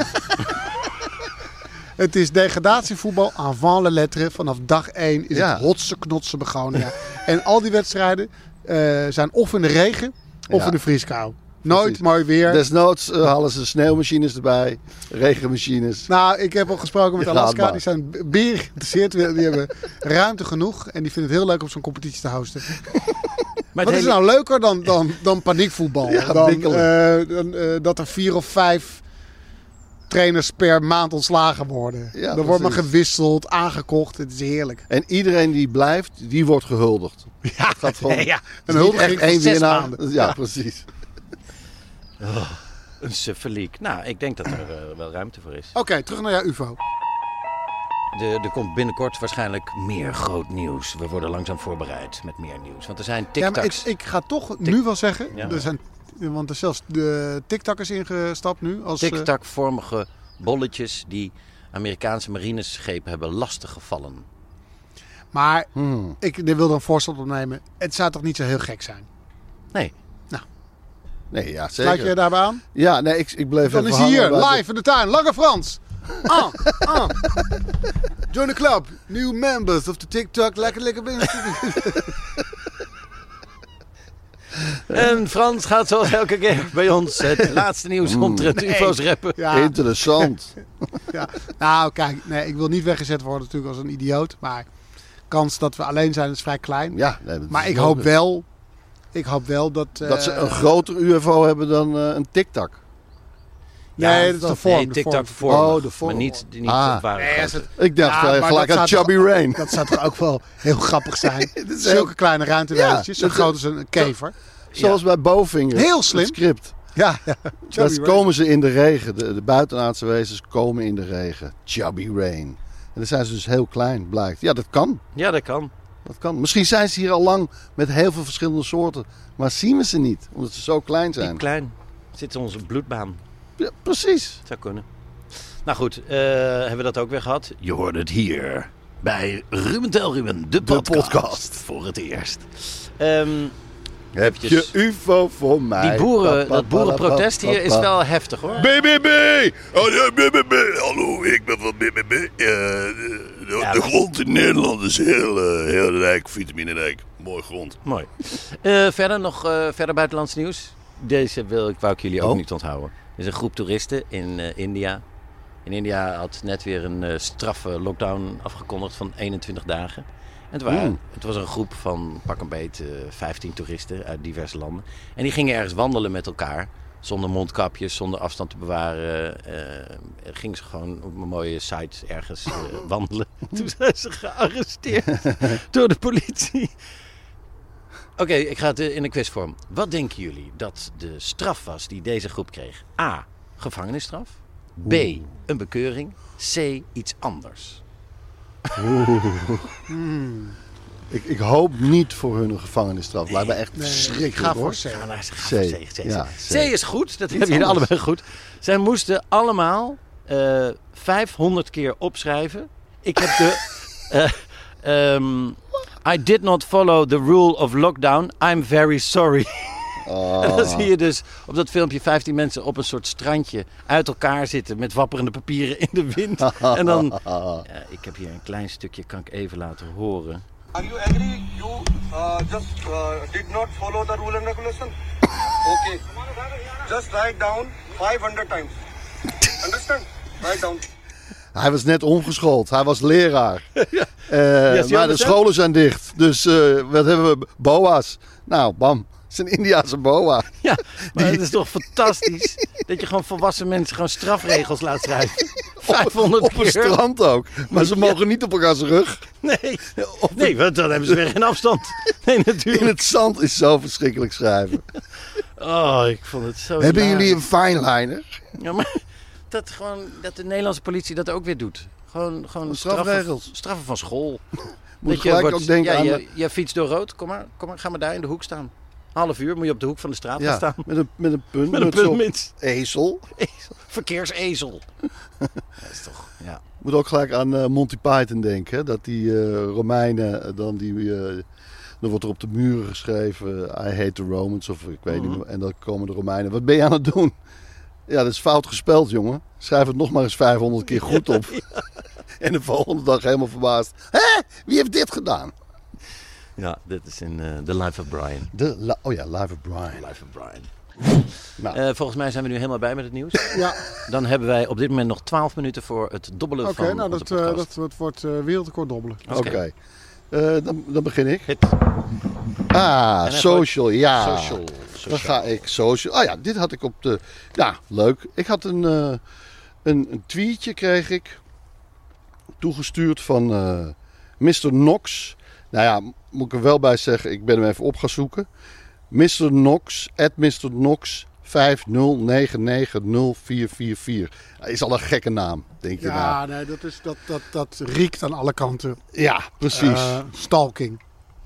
Het is degradatievoetbal avant la lettre. Vanaf dag één is Ja. het hotse knotse begonnen. Ja. En al die wedstrijden uh, zijn of in de regen of Ja. in de vrieskou. Nooit Precies. mooi weer. Desnoods uh, halen ze sneeuwmachines erbij, regenmachines. Nou, ik heb al gesproken met Je gaat Alaska. maar. Die zijn beer geïnteresseerd. Die die hebben ruimte genoeg. En die vinden het heel leuk om zo'n competitie te hosten. Maar Wat het is hele... nou leuker dan, dan, dan paniekvoetbal? Ja, dan, bikkelen. eh, dan eh, dat er vier of vijf trainers per maand ontslagen worden. Ja, Dan wordt maar precies. gewisseld, aangekocht. Het is heerlijk. En iedereen die blijft, die wordt gehuldigd. Ja, Het gaat gewoon, ja. het is Een niet huldiging echt van één zes winnaar. maanden. Ja, Ja. precies. Een Super League. Nou, ik denk dat er uh, wel ruimte voor is. Oké, okay, terug naar jouw U F O. De, er komt binnenkort waarschijnlijk meer groot nieuws. We worden langzaam voorbereid met meer nieuws. Want er zijn Ja, maar ik, TikToks. ik ga toch nu wel zeggen. Ja. Er zijn, want er zijn zelfs de TikTokkers ingestapt nu. Als, eh, TikTok-vormige bolletjes die Amerikaanse marineschepen hebben lastiggevallen. maar Hmm. ik wil er een voorstel opnemen. Het zou toch niet zo heel gek zijn? Nee. Nee, ja, Sluit zeker. je daarbij aan? Ja, nee, ik, ik bleef Dan even is hij hangen hier, bij de- live in de tuin. Lange Frans. Ah, ah. Join the club. New members of the TikTok. Lekker, lekker binnen. En Frans gaat zoals elke keer bij ons het laatste nieuws omtrent U F O's rappen. Ja, Interessant. ja. Nou, kijk. Nee, ik wil niet weggezet worden natuurlijk als een idioot. Maar kans dat we alleen zijn is vrij klein. Ja, nee, dat Maar is ik hoop logisch. wel... Ik hoop wel dat... Dat ze eh, een groter U F O hebben dan uh, een TikTok. Nee, Ja, dat is de vorm. Nee, de TikTok vorm. vorm. Oh, de vorm. Maar niet, niet Ah. het ware Nee, als grootte. het- Ik dacht Ja, uh, maar gelijk dat aan zou Chubby toch- Rain. Dat zou toch ook wel heel grappig zijn. Dat is Zulke heel- kleine ruimtewezentjes. Ja, zo dat- groot als een kever. Zoals Ja. bij Bowfinger. Heel slim. Het script. Ja, ja. Dan Chubby komen ze in de regen. De, de buitenaardse wezens komen in de regen. Chubby Rain. En dan zijn ze dus heel klein, blijkt. Ja, dat kan. Ja, dat kan. Dat kan. Misschien zijn ze hier al lang met heel veel verschillende soorten. Maar zien we ze niet, omdat ze zo klein zijn. Piep klein. Zit in onze bloedbaan. Ja, precies. Zou kunnen. Nou goed, uh, hebben we dat ook weer gehad? Je hoort het hier bij Ruben Tel Ruben, de podcast. podcast. Voor het eerst. Um, Heb eventjes. je U F O voor mij? Die boeren, Pa, pa, dat boerenprotest pa, pa, hier is pa. wel heftig hoor. B B B! Oh, ja, B B B! Hallo, ik ben van B B B. Uh, de de, Ja, de maar- grond in Nederland is heel, uh, heel rijk, vitaminrijk. Mooi grond. Mooi. Uh, verder nog uh, verder buitenlands nieuws. Deze wil ik, wou ik jullie ook Oh. niet onthouden. Er is een groep toeristen in uh, India. In India had net weer een uh, straffe lockdown afgekondigd van eenentwintig dagen. En het, waren, Mm. het was een groep van pak een beet uh, vijftien toeristen uit diverse landen. En die gingen ergens wandelen met elkaar. Zonder mondkapjes, zonder afstand te bewaren. Uh, gingen ze gewoon op een mooie site ergens uh, wandelen. Toen zijn ze gearresteerd door de politie. Oké, okay, ik ga het in een quizvorm. Wat denken jullie dat de straf was die deze groep kreeg? A. Gevangenisstraf. B. Een bekeuring. C. Iets anders. Ik, ik hoop niet voor hun een gevangenisstraf. Lijkt me echt Nee, verschrikkelijk, ik ga hoor. voor C. Ga maar, ga C. voor C. C, C. Ja, C C. is goed, dat hebben jullie allebei goed. Zij moesten allemaal uh, vijfhonderd keer opschrijven. Ik heb de... Uh, um, I did not follow the rule of lockdown. I'm very sorry. Oh. En dan zie je dus op dat filmpje vijftien mensen op een soort strandje uit elkaar zitten met wapperende papieren in de wind. En dan, ja, ik heb hier een klein stukje, kan ik even laten horen. Are you agree? You uh, just uh, did not follow the rule and regulation? Okay. Just write down vijfhonderd times. Understand? Write down. Hij was net omgeschoold. Hij was leraar. Uh, zie maar je de wat scholen zijn dicht. Dus uh, wat hebben we? Boa's. Nou, bam. Het is een Indiase boa. Ja, maar het is toch fantastisch dat je gewoon volwassen mensen gewoon strafregels laat schrijven. vijfhonderd Op een keer. strand ook. Maar ze mogen niet op elkaars rug. Nee, nee, want dan hebben ze weer geen afstand. Nee, natuurlijk. In het zand is zo verschrikkelijk schrijven. Oh, ik vond het zo Hebben hilarisch. jullie een fineliner? Ja, maar dat, gewoon, dat de Nederlandse politie dat ook weer doet. Gewoon, gewoon Strafregels. Straffen, straffen van school. Moet Dat je gelijk wordt- ook denken ja, aan... je, de- je fietst door rood, kom maar, kom maar, ga maar daar in de hoek staan. Half uur moet je op de hoek van de straat gaan Ja, staan. met een, met een punt. Met een puntmuts. Ezel. Ezel. Verkeersezel. Dat is toch, ja. Moet ook gelijk aan uh, Monty Python denken. Hè? Dat die uh, Romeinen uh, dan die... Uh, dan wordt er op de muren geschreven... I hate the Romans of ik weet Mhm. niet meer. En dan komen de Romeinen. Wat ben je aan het doen? Ja, dat is fout gespeld, jongen. Schrijf het nog maar eens vijfhonderd keer goed op. En de volgende dag helemaal verbaasd. Hé, wie heeft dit gedaan? Ja, dit is in uh, The Life of Brian. De la- oh ja, Live of Brian. Life of Brian. Nou, Uh, volgens mij zijn we nu helemaal bij met het nieuws. Ja, Dan hebben wij op dit moment nog twaalf minuten voor het dobbelen oké. van nou, onze dat, eh, podcast. dat, dat wordt uh, wereldrecord dobbelen. oké. Oké. Uh, dan, dan begin ik. Hit. Ah, En hij social, ja. Social. Dan Social. ga ik social. Oh ja, dit had ik op de... Ja, leuk. Ik had een, uh, een, een tweetje kreeg ik toegestuurd van uh, mister Knox. Nou ja, moet ik er wel bij zeggen, ik ben hem even op gaan zoeken. mister Knox, at mister Knox vijf nul negen negen nul vier vier vier. Dat is al een gekke naam, denk je nou. Ja, nee, dat, is, dat, dat, dat riekt aan alle kanten. Ja, precies. Uh, stalking.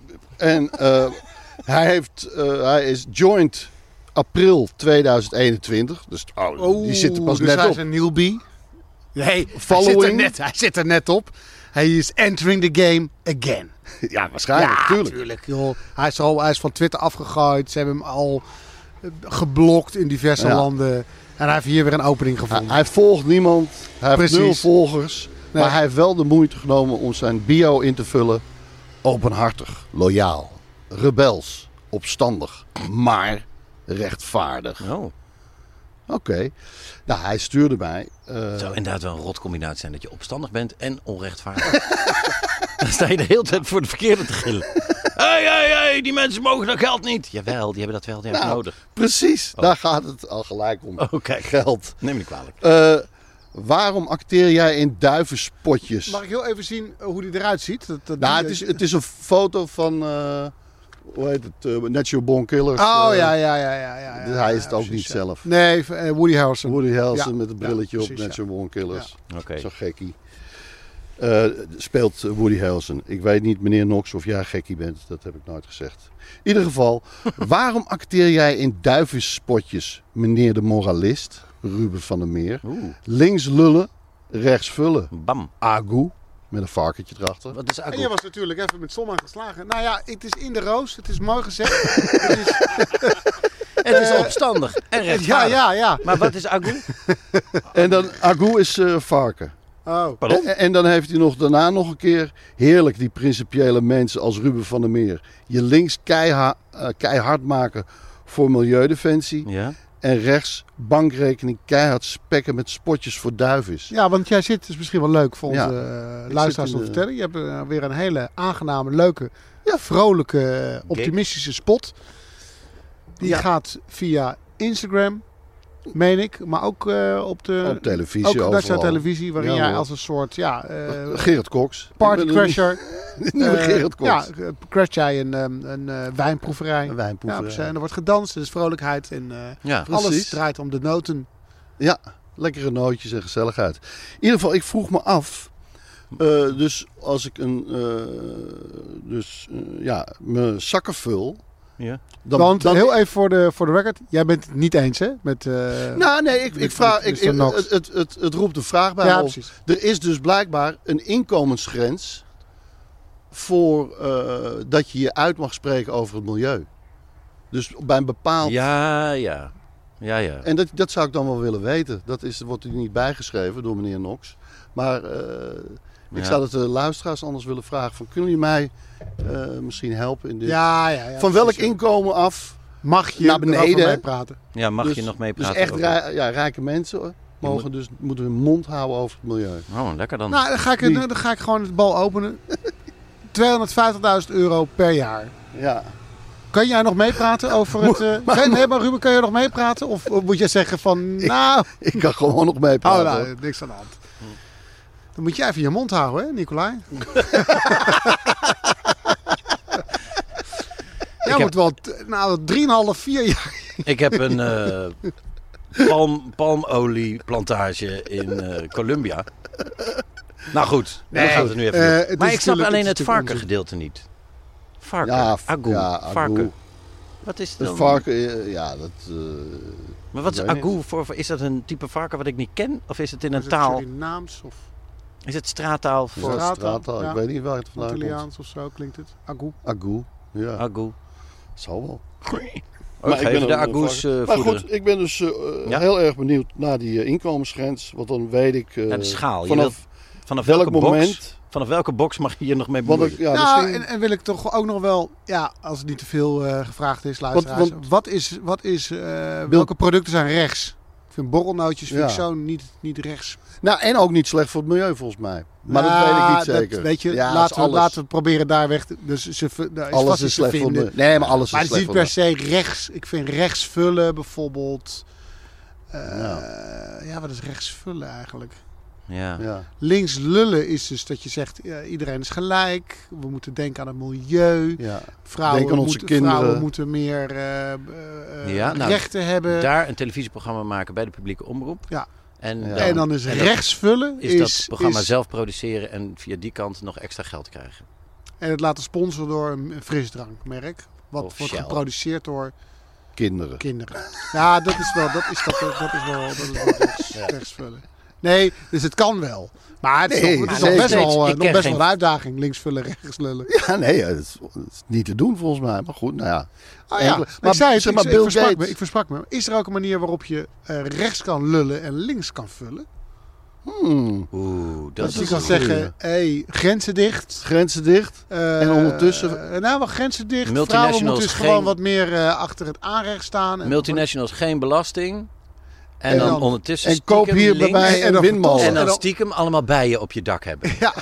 En uh, hij, heeft, uh, hij is joined april tweeduizend eenentwintig. Dus oh, Oh, die zit er pas dus net hij op. is een newbie. Nee, hij zit, er Following. net, hij zit er net op. Hij is entering the game again. Ja, waarschijnlijk, natuurlijk. Tuurlijk, joh. Hij is, al, hij is van Twitter afgegooid. Ze hebben hem al eh, geblokt in diverse Ja. landen. En hij heeft hier weer een opening Hij, gevonden. hij volgt niemand. Hij heeft Precies. nul volgers. Nee. Maar hij heeft wel de moeite genomen om zijn bio in te vullen. Openhartig, loyaal, rebels, opstandig, maar rechtvaardig. Oh, Oké. Okay. Nou, hij stuurde mij. Uh, het zou inderdaad wel een rot combinatie zijn dat je opstandig bent en onrechtvaardig. Dan sta je de hele tijd voor de verkeerde te gillen. Hé, hé, hé, die mensen mogen dat geld niet. Jawel, die hebben dat wel, die hebben het nou, nodig. precies, Oh. daar gaat het al gelijk om. Oh, kijk. Geld. Neem me niet kwalijk. Uh, waarom acteer jij in duivenspotjes? Mag ik heel even zien eh, hoe hij eruit ziet? Dat, dat Nou, die- het is, het is een foto van, uh, hoe heet het? Uh, Natural Born Killers. Oh uh, ja, ja, ja, ja, ja. Dus hij is het ja, ook precies, niet ja. zelf. Nee, uh, Woody Harrelson. Woody Harrelson Ja. met het brilletje Ja, op, precies, Natural ja. Born Killers. Oké. Okay. Zo'n gekkie. Uh, speelt Woody Harrelson. Ik weet niet, meneer Knox, of jij gekkie bent. Dat heb ik nooit gezegd. In ieder geval, waarom acteer jij in duivenspotjes, meneer de moralist, Ruben van der Meer? Oeh. Links lullen, rechts vullen. Bam. Agu, met een varkentje erachter. Wat is En Agu? je was natuurlijk even met som aan geslagen. Nou ja, het is in de roos. Het is mooi gezegd. het is, Het is opstandig en ja, rechtvaardig. ja, ja. Maar wat is Agu? En dan, Agu is uh, varken. Oh. Pardon? En, en dan heeft hij nog daarna nog een keer, heerlijk die principiële mensen als Ruben van der Meer. Je links keiha, uh, keihard maken voor milieudefensie. Ja. En rechts bankrekening keihard spekken met spotjes voor duivis. Ja, want jij zit, is misschien wel leuk voor onze Ja. uh, luisteraars zit om te in de- vertellen. Je hebt uh, weer een hele aangename, leuke, Ja. vrolijke, optimistische spot. Die Ja. gaat via Instagram, meen ik, maar ook uh, op de Op televisie ook nationale overal. televisie, waarin Ja, jij hoor. als een soort ja, uh, Gerrit Cox. partycrasher, De nieuwe uh, Gerrit Cox. ja, uh, crash jij een, um, een uh, wijnproeverij. Een wijnproeverij. Ja, precies. En er wordt gedanst, er is vrolijkheid en uh, Ja. Precies. alles draait om de noten. Ja, lekkere nootjes en gezelligheid. In ieder geval, ik vroeg me af. Uh, dus als ik een, uh, dus, uh, ja, mijn zakken vul. Ja. Dan, Want dan, heel even voor de, voor de record, jij bent het niet eens hè? Met, uh, Nou, nee, ik, ik met- vraag. met Ik, mister ik- Knox. het, het, het, het roept de vraag bij Ja, me op. precies. Er is dus blijkbaar een inkomensgrens voor uh, dat je je uit mag spreken over het milieu. Dus bij een bepaald. Ja, ja. Ja, ja. En dat, dat zou ik dan wel willen weten. Dat is, wordt er niet bijgeschreven door meneer Knox. Maar uh, ik Ja. zou het de luisteraars anders willen vragen. Van, kunnen jullie mij uh, misschien helpen in dit? Ja, ja, ja. Van welk precies. inkomen af? Mag je naar beneden, erover hè? mee praten? Ja, mag dus, je nog Dus meepraten? echt over- rij- ja, rijke mensen hoor, mogen dus moeten hun mond houden over het milieu. Oh, lekker dan. Nou, dan ga ik, Die- dan ga ik gewoon het bal openen. tweehonderdvijftigduizend euro per jaar. Ja. Kan jij nog meepraten over het... Uh, maar- nee, maar Ruben, kan je nog meepraten? Of moet jij zeggen van, nou... Ik kan gewoon nog Oh, meepraten. nou, niks aan de hand. Dan moet jij even je mond houden, hè, Nicolai? Jij heb- moet wel, t- nou, drieënhalf, vier jaar... Ik heb een eh, palm, palmolieplantage in eh, Colombia. Nou goed, Nee, daar gaat het nu even eh, door. het Maar is ik snap natuurlijk- alleen het het is natuurlijk varkengedeelte niet. Varken, Ja, f- agu, ja, agu. varken. Wat is Het dan? varken, eh, ja, dat... eh, Maar wat is ik weet agu niet. voor, voor? Is dat een type varken wat ik niet ken? Of is het in een Is het taal? Surinaams of Is het straattaal Is voor dat straattaal, straattaal? ja. Ik weet niet waar het vandaan komt. Antilliaans of zo klinkt het? Agu. Agu. Ja, agu? zal wel. Maar ik even de een- agu's een eh, Maar voederen. goed, ik ben dus eh, Ja? heel erg benieuwd naar die eh, inkomensgrens. Want dan weet ik eh, Ja, de schaal. Je vanaf Vanaf welk welke, box, moment... vanaf welke box mag je hier nog mee Want bemoeien? ik, ja, nou, misschien, en, en wil ik toch ook nog wel, ja, als het niet te veel eh, gevraagd is, luisteraars. want- wat is, wat is eh, welke producten zijn rechts? Ik vind borrelnootjes vind Ja. ik zo niet, niet rechts. nou, en ook niet slecht voor het milieu volgens mij. Maar dat Nou, weet ik niet dat zeker. weet je, Ja, dat is laten, we, alles. laten we proberen daar weg te... Dus ze, v- daar is Alles vast is iets te slecht voor het vinden. milieu. Nee, maar alles Maar is het is slecht niet voor per het se rechts. Ik vind rechts vullen bijvoorbeeld... eh, Ja. ja, wat is rechts vullen eigenlijk? Ja. milieu. Ja. Links lullen is dus dat je zegt, ja, iedereen is gelijk. We moeten denken aan het milieu. Ja. Vrouwen, Denk aan onze moeten, kinderen. vrouwen moeten meer eh, eh, Ja, nou, rechten hebben. Daar een televisieprogramma maken bij de publieke omroep. Ja. En, Ja. en dan is en dat- rechts vullen is, is, dat programma is- zelf produceren en via die kant nog extra geld krijgen. en het laten sponsoren door een frisdrankmerk. Wat Of wordt Shell. geproduceerd door Kinderen. kinderen. Ja, dat is wel, dat is, dat, dat is wel, dat is wel rechts, rechts vullen. Nee, dus het kan wel. Maar het is, Nee, nog, het is maar nog nog best steeds, wel, eh, ik nog ken best geen- wel een uitdaging. Links vullen, rechts lullen. Ja, nee, het is, het is niet te doen volgens mij. Maar goed, nou ja. Oh ja, Enkele- maar maar ik zei het, zeg ik, maar ik Bill versprak Gates. me, ik versprak me. Is er ook een manier waarop je eh, rechts kan lullen en links kan vullen? Hmm, Oeh, dat Dat is je is kan een goeie. zeggen, hey, grenzen dicht. Grenzen dicht. Eh, En ondertussen- eh, nou, wel grenzen dicht. Vrouwen Multinationals moeten dus geen- gewoon wat meer eh, achter het aanrecht staan. En multinationals geen belasting. En, En dan, dan- ondertussen En koop stiekem hier bij links- mij en een dan windmolen. vertossen- En dan en dan- stiekem allemaal bijen op je dak hebben. Ja.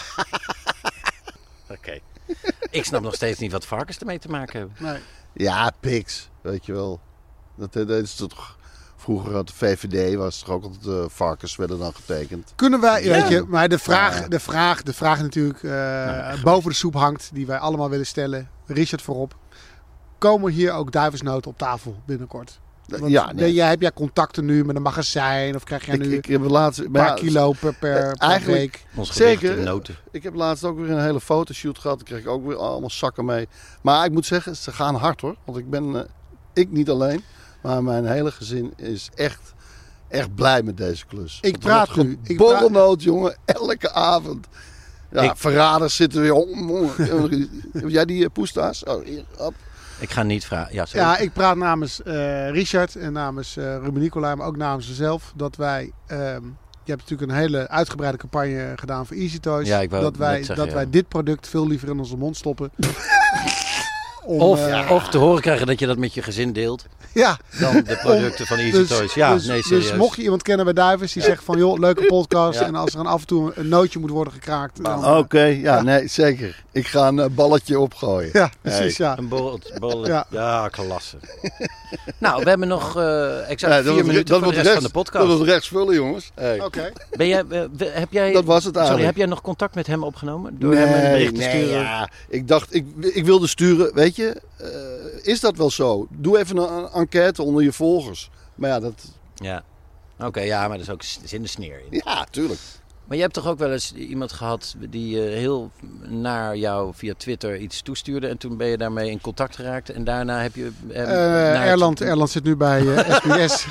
Oké. Ik snap nog steeds niet wat varkens ermee te maken hebben. Nee. Ja, pigs, weet je wel. Dat, dat is toch... Vroeger had de V V D, was toch ook altijd uh, varkens werden dan getekend. Kunnen wij, Ja. weet je, maar de vraag, Ja. de vraag, de vraag natuurlijk eh, Nou, boven de soep hangt, die wij allemaal willen stellen. Richard voorop. komen hier ook duivensnoten op tafel binnenkort? Want ja, nee. jij, heb jij contacten nu met een magazijn? Of krijg jij ik, nu ik heb laatst, een paar ja, kilo per, per, per week? Ons zeker. gedicht, noten. Ik heb laatst ook weer een hele fotoshoot gehad. Daar kreeg ik ook weer allemaal zakken mee. Maar ik moet zeggen, ze gaan hard hoor. Want ik ben, uh, ik niet alleen, maar mijn hele gezin is echt, echt blij met deze klus. Ik praat nu. Ik borrelnoot, jongen, elke avond. Ja, Ik- verraders zitten weer om. Heb jij die uh, poesta's? Oh, hier, hop. Ik ga niet vragen. Ja, sorry. Ja, ik praat namens uh, Richard en namens uh, Ruben Nicolai, maar ook namens mezelf. Dat wij, um, je hebt natuurlijk een hele uitgebreide campagne gedaan voor Easy Toys. Ja, ik wou dat net wij, zeggen, dat ja. wij dit product veel liever in onze mond stoppen. Om, Of, uh, of te horen krijgen dat je dat met je gezin deelt. ja. Dan de producten van Easy Dus, Toys. Ja, dus, nee, serieus. dus mocht je iemand kennen bij Duivens die zegt van joh, leuke podcast. Ja. En als er dan af en toe een nootje moet worden gekraakt. Dan, Oké, okay, ja, ja, nee, zeker. Ik ga een uh, balletje opgooien. Ja, precies, Hey. ja. Een borrel, borrel, Ja. ja. klasse. Nou, we hebben nog uh, exact Ja, vier was- minuten voor de rest rechts, van de podcast. Dat was rechts vullen, jongens. Hey. Oké. Okay. Ben jij, uh, we- heb jij, Dat was het sorry, eigenlijk. heb jij nog contact met hem opgenomen? Door hem een bericht te nee, sturen? ja. Ik dacht, ik, ik wilde sturen, weet je, uh, is dat wel zo? Doe even een, een enquête onder je volgers. Maar ja, dat, Ja. Oké, okay, ja, maar dat is ook s- zin de sneer in. ja, tuurlijk. Maar je hebt toch ook wel eens iemand gehad die uh, heel naar jou via Twitter iets toestuurde en toen ben je daarmee in contact geraakt en daarna heb je... hem Uh, naar het- Erland, Erland zit nu bij uh, S B S.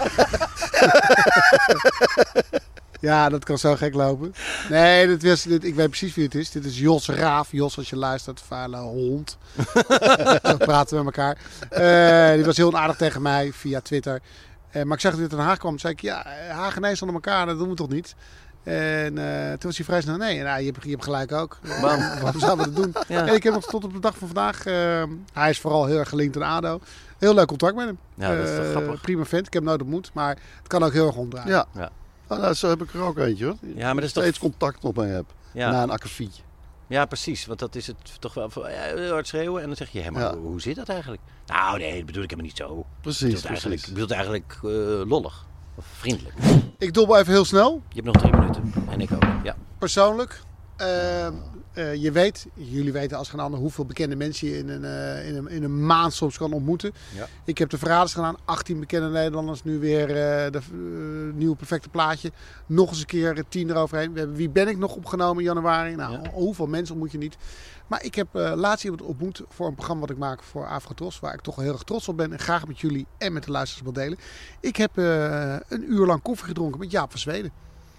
Ja, dat kan zo gek lopen. Nee, dit was, dit, ik weet precies wie het is. Dit is Jos Raaf. Jos, als je luistert, vuile hond. Zo praten we met elkaar. Uh, die was heel aardig tegen mij via Twitter. Uh, maar ik zag dat dit in Den Haag kwam. Toen zei ik, ja, Haag en Nijs onder elkaar, dat doen we toch niet? En uh, toen was hij vrij snel, nee, nou, je, hebt, je hebt gelijk ook. Bam. Waarom zouden we dat doen? Ja. En ik heb nog tot op de dag van vandaag, uh, hij is vooral heel erg gelinkt aan ADO. Heel leuk contact met hem. Ja, dat is toch Uh, grappig. Prima vent, ik heb hem nooit ontmoet, maar het kan ook heel erg omdraaien. Ja. Ja. Oh, nou, zo heb ik er ook eentje hoor. Ja, maar dat is toch... Steeds contact op mee heb. Ja. Na een akkefietje. Ja, precies. Want dat is het toch wel van, ja, heel hard schreeuwen. En dan zeg je, hé, maar Ja. hoe, hoe zit dat eigenlijk? Nou, nee, dat bedoel ik helemaal niet zo. Ik Precies, bedoel het eigenlijk, precies. ik bedoel het eigenlijk uh, lollig. Of vriendelijk. Ik dobbel even heel snel. Je hebt nog drie minuten. En ik ook, ja. Persoonlijk, uh, uh, je weet, jullie weten als geen ander hoeveel bekende mensen je in een, uh, in een, in een maand soms kan ontmoeten. Ja. Ik heb de verraders gedaan, achttien bekende Nederlanders, nu weer uh, de uh, nieuwe perfecte plaatje. Nog eens een keer tien eroverheen. We hebben Wie ben ik nog opgenomen in januari. Nou, Ja. hoeveel mensen ontmoet je niet. Maar ik heb uh, laatst iemand ontmoet voor een programma wat ik maak voor Afrotros, waar ik toch wel heel erg trots op ben en graag met jullie en met de luisteraars wil delen. Ik heb uh, een uur lang koffie gedronken met Jaap van Zweden.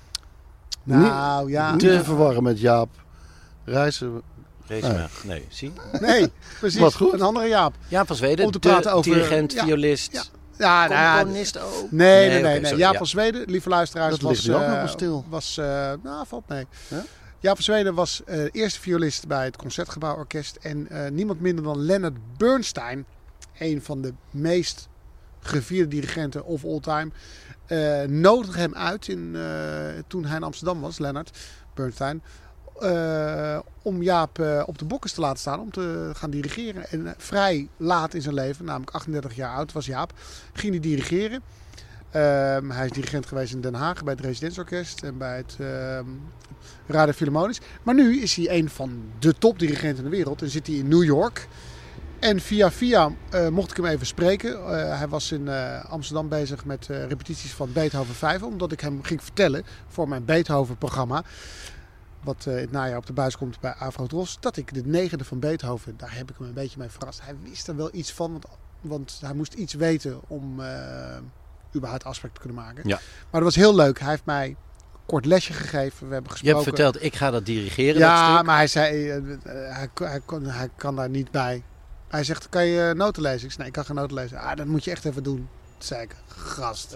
Nou niet, ja. Niet De- te verwarren met Jaap Reizen. Deze maar. Nee, zie. Nee, precies. Wat goed. Een andere Jaap. Ja, van Zweden. Om te praten de over- dirigent, ja, violist, ja. Ja, nou ja, componist ook. nee, nee, oké, nee. nee. sorry, Jaap ja. van Zweden, lieve luisteraars, Dat was, ligt nu ook uh, nog wel stil. was uh, nou, valt mee. Ja? Jaap van Zweden was uh, de eerste violist bij het Concertgebouworkest. En uh, niemand minder dan Leonard Bernstein, een van de meest gevierde dirigenten of all time, uh, nodigde hem uit in, uh, toen hij in Amsterdam was, Leonard Bernstein. Uh, om Jaap uh, op de bokkens te laten staan om te gaan dirigeren. En uh, vrij laat in zijn leven, namelijk achtendertig jaar oud was Jaap, ging hij dirigeren. Uh, hij is dirigent geweest in Den Haag bij het Residentsorkest en bij het uh, Radio Philharmonisch. Maar nu is hij een van de topdirigenten in de wereld en zit hij in New York. En via via uh, mocht ik hem even spreken. Uh, hij was in uh, Amsterdam bezig met uh, repetities van Beethoven vijf. Omdat ik hem ging vertellen voor mijn Beethoven-programma. Wat uh, in het najaar op de buis komt bij Afrotros. Dat ik de negende van Beethoven, daar heb ik hem een beetje mee verrast. Hij wist er wel iets van. Want, want hij moest iets weten om uh, überhaupt afspraak te kunnen maken. Ja. Maar dat was heel leuk. Hij heeft mij een kort lesje gegeven. We hebben Je gesproken. hebt verteld, ik ga dat dirigeren, dat Ja, stuk. maar hij zei, uh, uh, hij, hij, kon, hij kan daar niet bij. Hij zegt, kan je noten lezen? Ik zei, nee, ik kan geen noten lezen. Ah, dat moet je echt even doen. Toen zei ik, gast.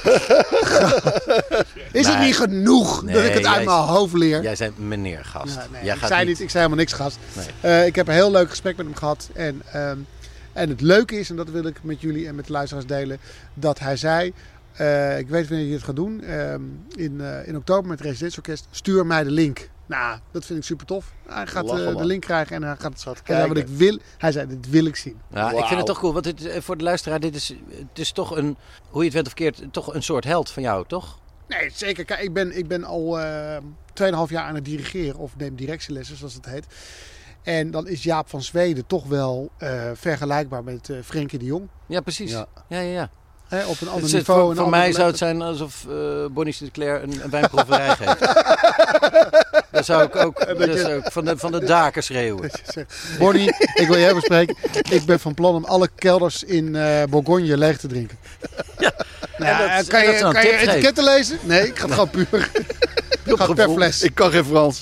Is het Nee. niet genoeg Nee, dat ik het uit jij- mijn hoofd leer? Jij zei meneer gast. Ja, nee, Jij ik, gaat zei niet, ik zei helemaal niks, gast. Nee. Uh, ik heb een heel leuk gesprek met hem gehad. En, um, en het leuke is, en dat wil ik met jullie en met de luisteraars delen, dat hij zei, uh, ik weet wanneer je het gaat doen, um, in, uh, in oktober met het Residentsorkest, stuur mij de link. Nou, dat vind ik super tof. Hij gaat uh, Lachen, de man. link krijgen en hij gaat Gaat hij zei, wat ik kijken. wil. Hij zei, dit wil ik zien. Ja, ik Wauw. vind het toch cool, want het, eh, voor de luisteraar, dit is, het is toch een, hoe je het went of keert, toch een soort held van jou, toch? Nee, zeker. Kijk, ik ben, ik ben al uh, twee komma vijf jaar aan het dirigeren, of neem directielessen zoals het heet. En dan is Jaap van Zweden toch wel uh, vergelijkbaar met uh, Frenkie de Jong. Ja, precies. Ja, ja, ja. ja. He, op een ander het niveau. Voor, een voor mij zou het zijn alsof uh, Bonnie Sinclair een, een wijnproeverij geeft. Dan zou ik ook, dat je... zou ik van, de, van de daken schreeuwen. Bonnie, ik wil je even spreken. Ik ben van plan om alle kelders in uh, Bourgogne leeg te drinken. Ja. Nou, ja, dat, kan je, kan je etiketten lezen? Nee, ik ga het gewoon puur. Ik ga per fles. Ik kan geen Frans.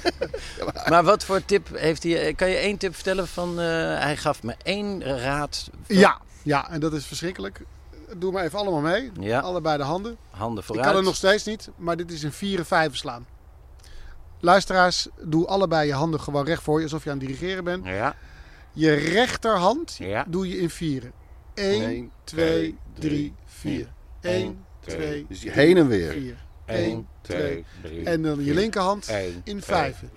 Maar wat voor tip heeft hij? Kan je één tip vertellen van? Uh, hij gaf me één raad. Van... Ja, ja, en dat is verschrikkelijk. Doe maar even allemaal mee. Ja. Allebei de handen. Handen vooruit. Ik kan het nog steeds niet, maar dit is een vier en vijf slaan. Luisteraars, doe allebei je handen gewoon recht voor je, alsof je aan het dirigeren bent. Ja. Je rechterhand ja. doe je in vieren. één, twee, drie, vier. één, twee, dus heen en weer. vier. één, twee, drie. En dan je linkerhand een, in vijven.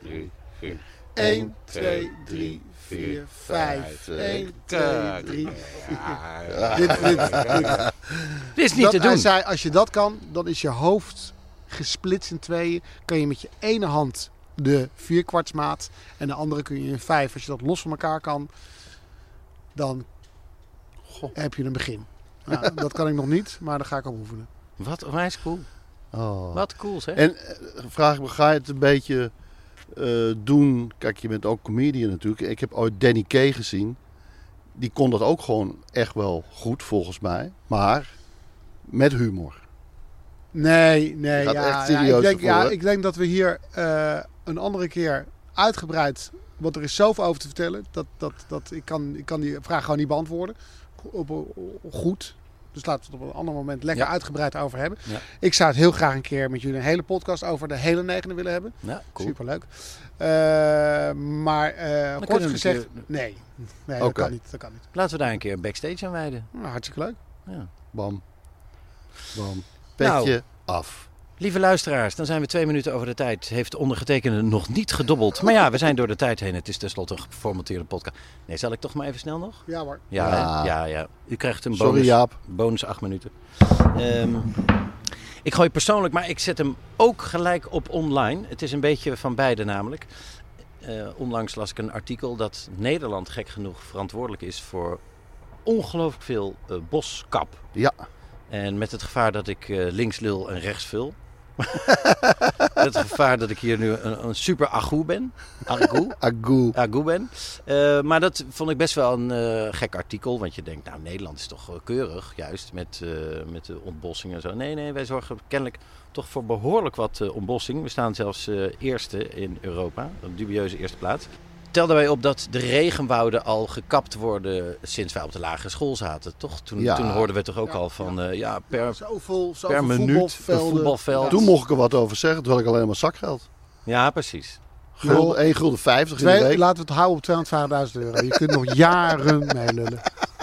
één, twee, drie, vier, vijf. één, twee, drie, vier. Dit, dit, dit. Dit is niet dat, te doen. Hij zei, als je dat kan, dan is je hoofd gesplitst in tweeën. Kan je met je ene hand de vierkwartsmaat en de andere kun je in vijf. Als je dat los van elkaar kan, dan Goh. heb je een begin. Nou, dat kan ik nog niet, maar daar ga ik op oefenen. Wat onwijs cool. Oh. Wat cool, zeg. En uh, vraag ik me, ga je het een beetje uh, doen? Kijk, je bent ook comedian natuurlijk. Ik heb ooit Danny Kaye gezien. Die kon dat ook gewoon echt wel goed, volgens mij. Maar met humor. Nee, nee. Gaat ja, echt serieus ja, ik, denk, ervoor, ja, ik denk dat we hier uh, een andere keer uitgebreid... Want er is zoveel over te vertellen. Dat, dat, dat ik, kan, ik kan die vraag gewoon niet beantwoorden. Op, op, op, goed. Dus laten we het op een ander moment lekker ja. uitgebreid over hebben. Ja. Ik zou het heel graag een keer met jullie een hele podcast over de hele negende willen hebben. Ja, cool. Superleuk. Uh, maar uh, kort gezegd, keer... nee. Nee, okay. dat kan niet. Dat kan niet. Laten we daar een keer backstage aan wijden. Nou, hartstikke leuk. Ja. Bam. Bam. Petje nou, af. Lieve luisteraars, dan zijn we twee minuten over de tijd. Heeft de ondergetekende nog niet gedobbeld. Maar ja, we zijn door de tijd heen. Het is tenslotte een geformateerde podcast. Nee, zal ik toch maar even snel nog? Ja hoor. Ja, ja, ja. ja. U krijgt een Sorry, bonus, Jaap. bonus acht minuten. Um, ik gooi persoonlijk, maar ik zet hem ook gelijk op online. Het is een beetje van beide namelijk. Uh, onlangs las ik een artikel dat Nederland gek genoeg verantwoordelijk is voor ongelooflijk veel uh, boskap. Ja. En met het gevaar dat ik uh, links lul en rechts vul. Het gevaar dat ik hier nu een, een super agoe ben. Agoe. Agoe. Agoe ben. Uh, maar dat vond ik best wel een uh, gek artikel. Want je denkt, nou Nederland is toch uh, keurig. Juist met, uh, met de ontbossing en zo. Nee, nee, wij zorgen kennelijk toch voor behoorlijk wat uh, ontbossing. We staan zelfs uh, eerste in Europa. Een dubieuze eerste plaats. Tel daarbij op dat de regenwouden al gekapt worden sinds wij op de lagere school zaten. Toch? Toen, ja. toen hoorden we toch ook ja, al van ja, uh, ja per, zoveel, zoveel per minuut een voetbalveld. Toen mocht ik er wat over zeggen, toen had ik alleen maar zakgeld. Ja, precies. Gulden, één gulden vijftig in de week. Laten we het houden op tweehonderdvijftigduizend euro. Je kunt nog jaren meelullen.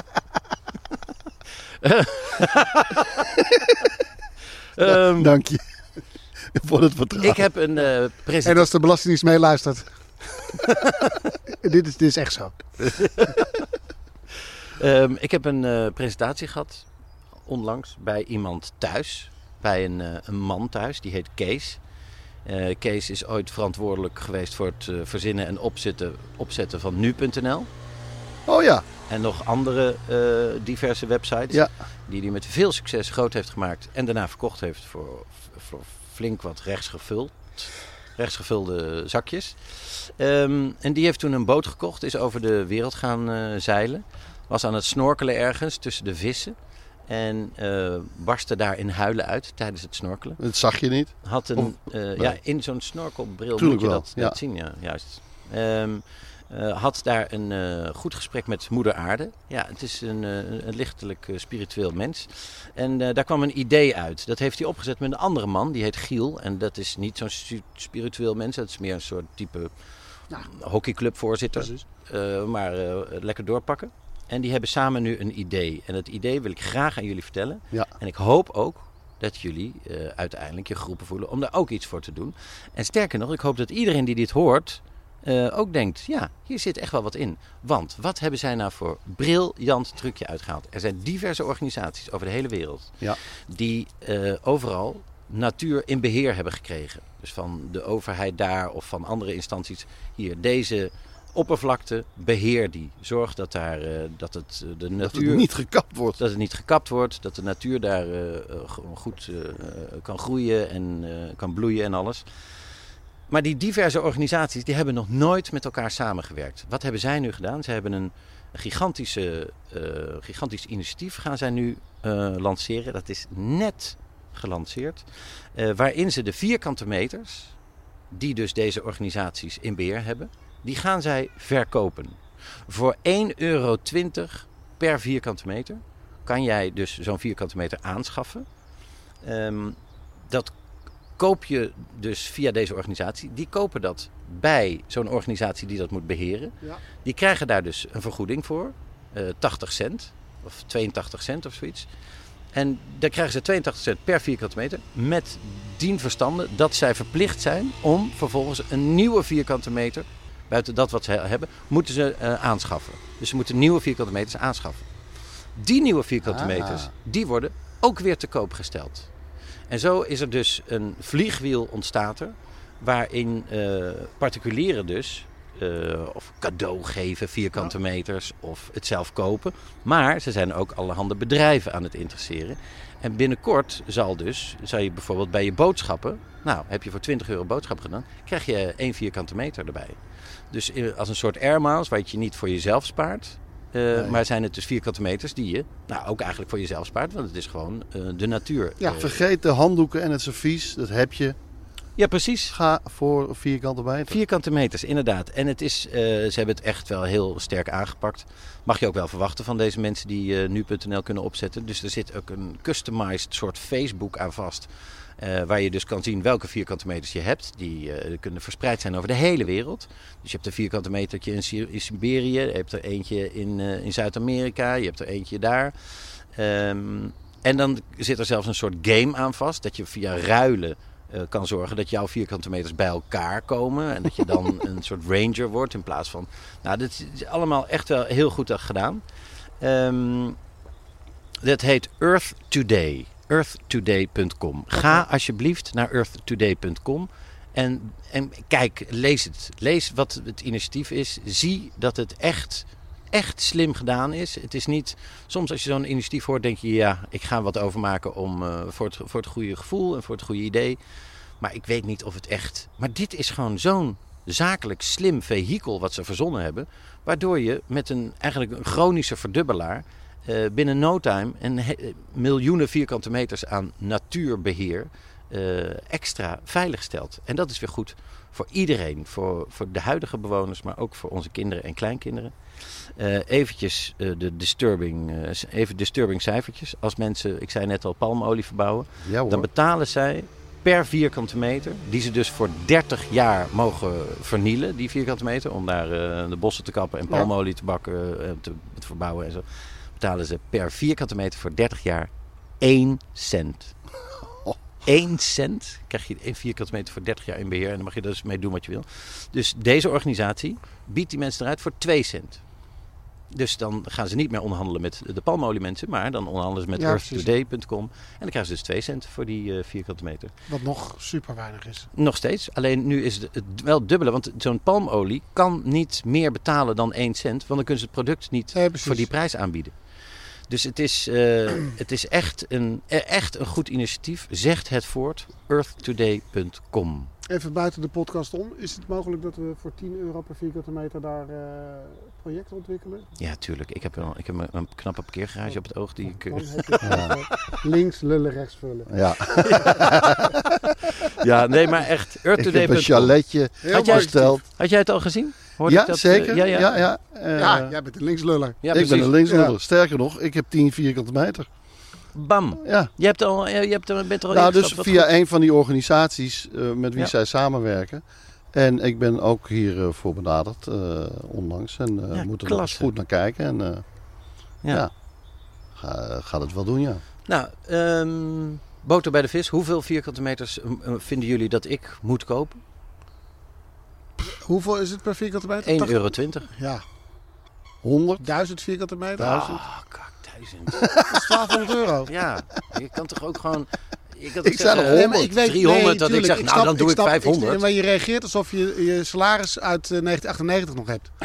um, Dank je voor het vertrouwen. Ik heb een uh, presentatie. En als de Belastingdienst meeluistert. dit, is, dit is echt zo. um, ik heb een uh, presentatie gehad onlangs bij iemand thuis. Bij een, uh, een man thuis, die heet Kees. Uh, Kees is ooit verantwoordelijk geweest voor het uh, verzinnen en opzetten, opzetten van nu punt n l. Oh ja. En nog andere uh, diverse websites. Ja. Die hij met veel succes groot heeft gemaakt. En daarna verkocht heeft voor, voor flink wat rechtsgevuld. rechtsgevulde zakjes. Um, en die heeft toen een boot gekocht. Is over de wereld gaan uh, zeilen. Was aan het snorkelen ergens tussen de vissen. En uh, barstte daar in huilen uit tijdens het snorkelen. Dat zag je niet? Had een, uh, nee. Ja, in zo'n snorkelbril Tuurlijk moet je wel. dat, ja. dat zien. Ja, juist. Um, uh, had daar een uh, goed gesprek met moeder aarde. Ja, het is een, uh, een lichtelijk uh, spiritueel mens. En uh, daar kwam een idee uit. Dat heeft hij opgezet met een andere man. Die heet Giel. En dat is niet zo'n stu- spiritueel mens. Dat is meer een soort type nou, hockeyclubvoorzitter. Uh, maar uh, lekker doorpakken. En die hebben samen nu een idee. En dat idee wil ik graag aan jullie vertellen. Ja. En ik hoop ook dat jullie uh, uiteindelijk je geroepen voelen om daar ook iets voor te doen. En sterker nog, ik hoop dat iedereen die dit hoort uh, ook denkt, ja, hier zit echt wel wat in. Want wat hebben zij nou voor briljant trucje uitgehaald? Er zijn diverse organisaties over de hele wereld ja. die uh, overal natuur in beheer hebben gekregen. Dus van de overheid daar of van andere instanties. Hier, deze oppervlakte, beheer die. Zorg dat, daar, uh, dat het, de natuur... Dat het niet gekapt wordt. Dat het niet gekapt wordt. Dat de natuur daar uh, goed uh, kan groeien en uh, kan bloeien en alles. Maar die diverse organisaties die hebben nog nooit met elkaar samengewerkt. Wat hebben zij nu gedaan? Ze hebben een gigantische, uh, gigantisch initiatief gaan zij nu uh, lanceren. Dat is net gelanceerd. Uh, waarin ze de vierkante meters, die dus deze organisaties in beheer hebben, die gaan zij verkopen. Voor één euro twintig per vierkante meter kan jij dus zo'n vierkante meter aanschaffen. Um, dat koop je dus via deze organisatie. Die kopen dat bij zo'n organisatie die dat moet beheren. Ja. Die krijgen daar dus een vergoeding voor. Uh, tachtig cent of tweeëntachtig cent of zoiets. En dan krijgen ze tweeëntachtig cent per vierkante meter. Met dien verstande dat zij verplicht zijn om vervolgens een nieuwe vierkante meter, buiten dat wat ze hebben, moeten ze uh, aanschaffen. Dus ze moeten nieuwe vierkante meters aanschaffen. Die nieuwe vierkante ah. meters, die worden ook weer te koop gesteld. En zo is er dus een vliegwiel ontstaat er, waarin uh, particulieren dus uh, of cadeau geven, vierkante meters of het zelf kopen. Maar ze zijn ook allerhande bedrijven aan het interesseren. En binnenkort zal dus, zal je bijvoorbeeld bij je boodschappen, nou heb je voor twintig euro boodschappen gedaan, krijg je één vierkante meter erbij. Dus als een soort airmiles, waar je niet voor jezelf spaart. Uh, nee. Maar zijn het dus vierkante meters die je nou ook eigenlijk voor jezelf spaart. Want het is gewoon uh, de natuur. Ja, uh, vergeet de handdoeken en het servies. Dat heb je. Ja, precies. Ga voor vierkante meters. Vierkante meters, inderdaad. En het is, uh, ze hebben het echt wel heel sterk aangepakt. Mag je ook wel verwachten van deze mensen die uh, nu punt n l kunnen opzetten. Dus er zit ook een customized soort Facebook aan vast. Uh, waar je dus kan zien welke vierkante meters je hebt. Die uh, kunnen verspreid zijn over de hele wereld. Dus je hebt een vierkante metertje in, Sir- in Siberië. Je hebt er eentje in, uh, in Zuid-Amerika. Je hebt er eentje daar. Um, en dan zit er zelfs een soort game aan vast. Dat je via ruilen uh, kan zorgen dat jouw vierkante meters bij elkaar komen. En dat je dan een soort ranger wordt in plaats van... Nou, dit is allemaal echt wel heel goed gedaan. Um, dat heet Earth Today. earth today punt com. Ga alsjeblieft naar earth today punt com en, en kijk, lees het. Lees wat het initiatief is. Zie dat het echt, echt slim gedaan is. Het is niet, soms als je zo'n initiatief hoort, denk je, ja, ik ga wat overmaken om, uh, voor, het, voor het goede gevoel en voor het goede idee. Maar ik weet niet of het echt... Maar dit is gewoon zo'n zakelijk slim vehikel wat ze verzonnen hebben, waardoor je met een eigenlijk een chronische verdubbelaar Uh, binnen no time en he- miljoenen vierkante meters aan natuurbeheer uh, extra veilig stelt. En dat is weer goed voor iedereen. Voor, voor de huidige bewoners, maar ook voor onze kinderen en kleinkinderen. Uh, eventjes uh, de disturbing, uh, even disturbing cijfertjes. Als mensen, ik zei net al, palmolie verbouwen, ja, dan betalen zij per vierkante meter, die ze dus voor dertig jaar mogen vernielen, die vierkante meter, om daar uh, de bossen te kappen en palmolie te bakken, uh, te, te verbouwen en zo. Betalen ze per vierkante meter voor dertig jaar één cent. één cent krijg je één vierkante meter voor dertig jaar in beheer. En dan mag je dus mee doen wat je wil. Dus deze organisatie biedt die mensen eruit voor twee cent. Dus dan gaan ze niet meer onderhandelen met de palmoliemensen, maar dan onderhandelen ze met ja, earth today punt com. En dan krijgen ze dus twee cent voor die uh, vierkante meter. Wat nog super weinig is. Nog steeds. Alleen nu is het wel dubbele. Want zo'n palmolie kan niet meer betalen dan één cent. Want dan kunnen ze het product niet ja, voor die prijs aanbieden. Dus het is, uh, het is echt, een, echt een goed initiatief. Zegt het voort. earth today punt com. Even buiten de podcast om. Is het mogelijk dat we voor tien euro per vierkante meter daar uh, projecten ontwikkelen? Ja, tuurlijk. Ik heb, een, ik heb een, een knappe parkeergarage op het oog. Die ik, Dan heb je ja. Links lullen, rechts vullen. Ja. Ja, nee, maar echt. earth today punt com. Ik heb een chaletje gesteld. Had jij het al gezien? Hoorde ja, ik dat, zeker. Uh, ja, ja. Ja, ja. Uh, ja, jij bent een linksluller. Ja, ik ben een linksluller. Ja. Sterker nog, ik heb tien vierkante meter. Bam. Ja. Je, hebt al, je hebt er, bent er al nou, dus via goed. een van die organisaties uh, met wie ja. zij samenwerken. En ik ben ook hiervoor uh, voor benaderd uh, onlangs. En uh, ja, moeten er eens goed naar kijken. En uh, ja, ja ga, gaat het wel doen, ja. Nou, um, boter bij de vis. Hoeveel vierkante meters uh, vinden jullie dat ik moet kopen? Hoeveel is het per vierkante meter? één euro twintig. Ja. honderd? duizend vierkante meter? duizend. Oh, kak, duizend. Dat is twaalfhonderd euro. Ja, je kan toch ook gewoon... Ik, had Ik ook zei zeggen, nog Nee, maar ik weet, driehonderd, nee, dat ik tuurlijk, zeg, nou snap- dan doe ik snap- vijfhonderd. maar je reageert alsof je je salaris uit uh, negentien achtennegentig nog hebt.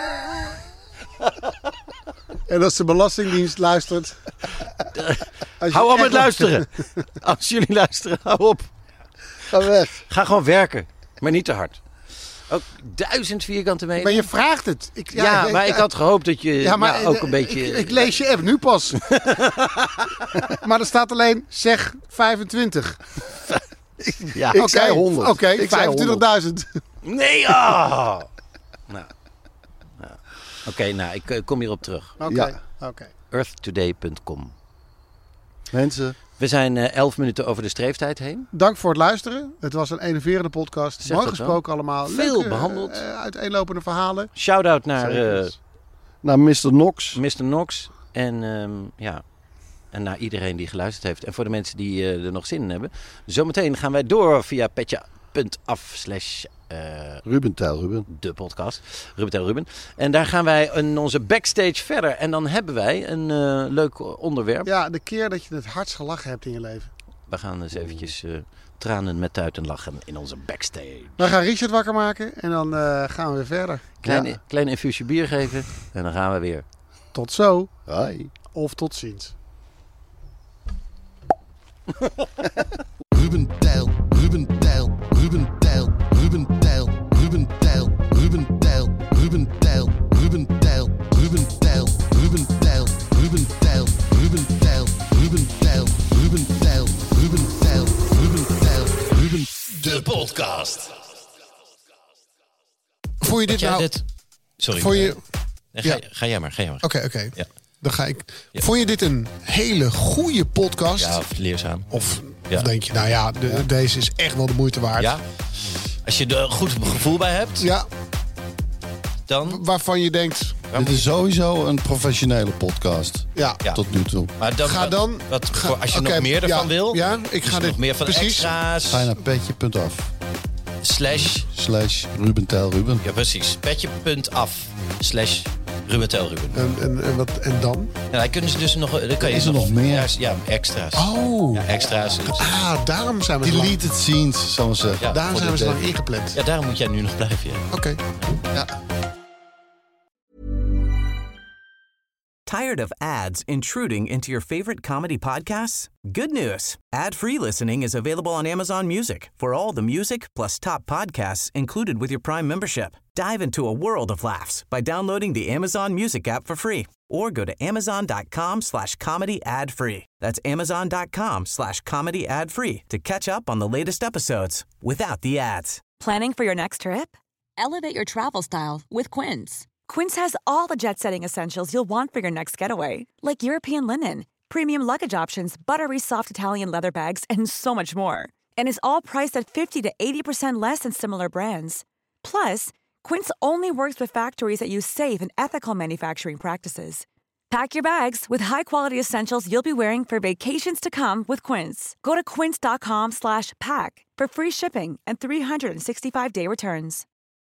En als de Belastingdienst luistert... als je Hou op echt met nog- luisteren. Als jullie luisteren, hou op. Ga weg. Ga gewoon werken, maar niet te hard. Ook duizend vierkante meter. Maar je vraagt het. Ik, ja, maar ik had gehoopt dat je Ja, maar ja, ook eh, een beetje... Ik, ik lees je app nu pas. Maar er staat alleen zeg vijfentwintig. ja. Ik zei honderd. Oké, Ik zei vijfentwintigduizend. Nee, ah! nou, nou. Oké, okay, nou, ik uh, kom hierop terug. Oké, Ja. oké. earth today punt com. Mensen, We zijn uh, elf minuten over de streeftijd heen. Dank voor het luisteren. Het was een enerverende podcast. Zeg Mooi dat gesproken allemaal. Veel Leuke, behandeld. Uh, uiteenlopende verhalen. Shout-out naar uh, naar mister Knox. mister Knox. En um, ja, en naar iedereen die geluisterd heeft. En voor de mensen die uh, er nog zin in hebben. Zometeen gaan wij door via petje.af slash uh, Ruben Tijl Ruben. de podcast. Ruben Tel Ruben. En daar gaan wij in onze backstage verder. En dan hebben wij een uh, leuk onderwerp. Ja, de keer dat je het hardst gelachen hebt in je leven. We gaan eens eventjes uh, tranen met tuiten lachen in onze backstage. We gaan Richard wakker maken en dan uh, gaan we weer verder. Klein, Ja. klein infuusje bier geven en dan gaan we weer. Tot zo. Hoi. Of tot ziens. Ruben Tijl, Ruben Tijl, Ruben Tijl, Ruben Tijl, Ruben Tijl, Ruben Tijl, Ruben Tijl, Ruben Tijl, Ruben Tijl, Ruben Tijl, Ruben Tijl, Ruben Tijl, Ruben Tijl, Ruben Tijl, Ruben Tijl, Ruben Tijl, Ruben de podcast. Vond je dit Ja, nou... dit... Sorry. Vond je... Nee, ga, Ja. ga jij maar, ga jij maar. Oké, oké. Ja. Dan ga ik... Ja. Vond je dit een hele goede podcast? Ja, of leerzaam. Of, Ja. of denk je, nou ja, de- deze is echt wel de moeite waard? Ja. Als je er een goed gevoel bij hebt, Ja, dan... waarvan je denkt... Dit is sowieso een professionele podcast. Ja, Ja. Tot nu toe. Maar dan, Ga dan- Wat, ga- voor, als je oké, nog meer ervan ja, wil... ja, ik dus ga dit... nog meer van de precies. extra's... Ga je naar petje.af. Slash... Slash Ruben Tijl Ruben. Ja, precies. Petje.af. Slash Ruben Tel Ruben. En, en, en, wat, en dan? Ja, dan kunnen ze dus nog... Dan kan je Is er nog meer? Ja, ja, extra's. Oh, Ja, extra's. ah, daarom zijn we zo lang, Deleted scenes, zal ik zeggen. Ja. daarom Voor zijn we de zo lang date. ingepland. Ja, daarom moet jij nu nog blijven. Ja. Oké. Ja. Tired of ads intruding into your favorite comedy podcasts? Good news. Ad-free listening is available on Amazon Music for all the music plus top podcasts included with your Prime membership. Dive into a world of laughs by downloading the Amazon Music app for free or go to amazon.com slash comedy ad free. That's amazon.com slash comedy ad free to catch up on the latest episodes without the ads. Planning for your next trip? Elevate your travel style with Quince. Quince has all the jet-setting essentials you'll want for your next getaway, like European linen, premium luggage options, buttery soft Italian leather bags, and so much more. And is all priced at fifty to eighty percent less than similar brands. Plus, Quince only works with factories that use safe and ethical manufacturing practices. Pack your bags with high-quality essentials you'll be wearing for vacations to come with Quince. Go to quince.com slash pack for free shipping and three sixty-five day returns.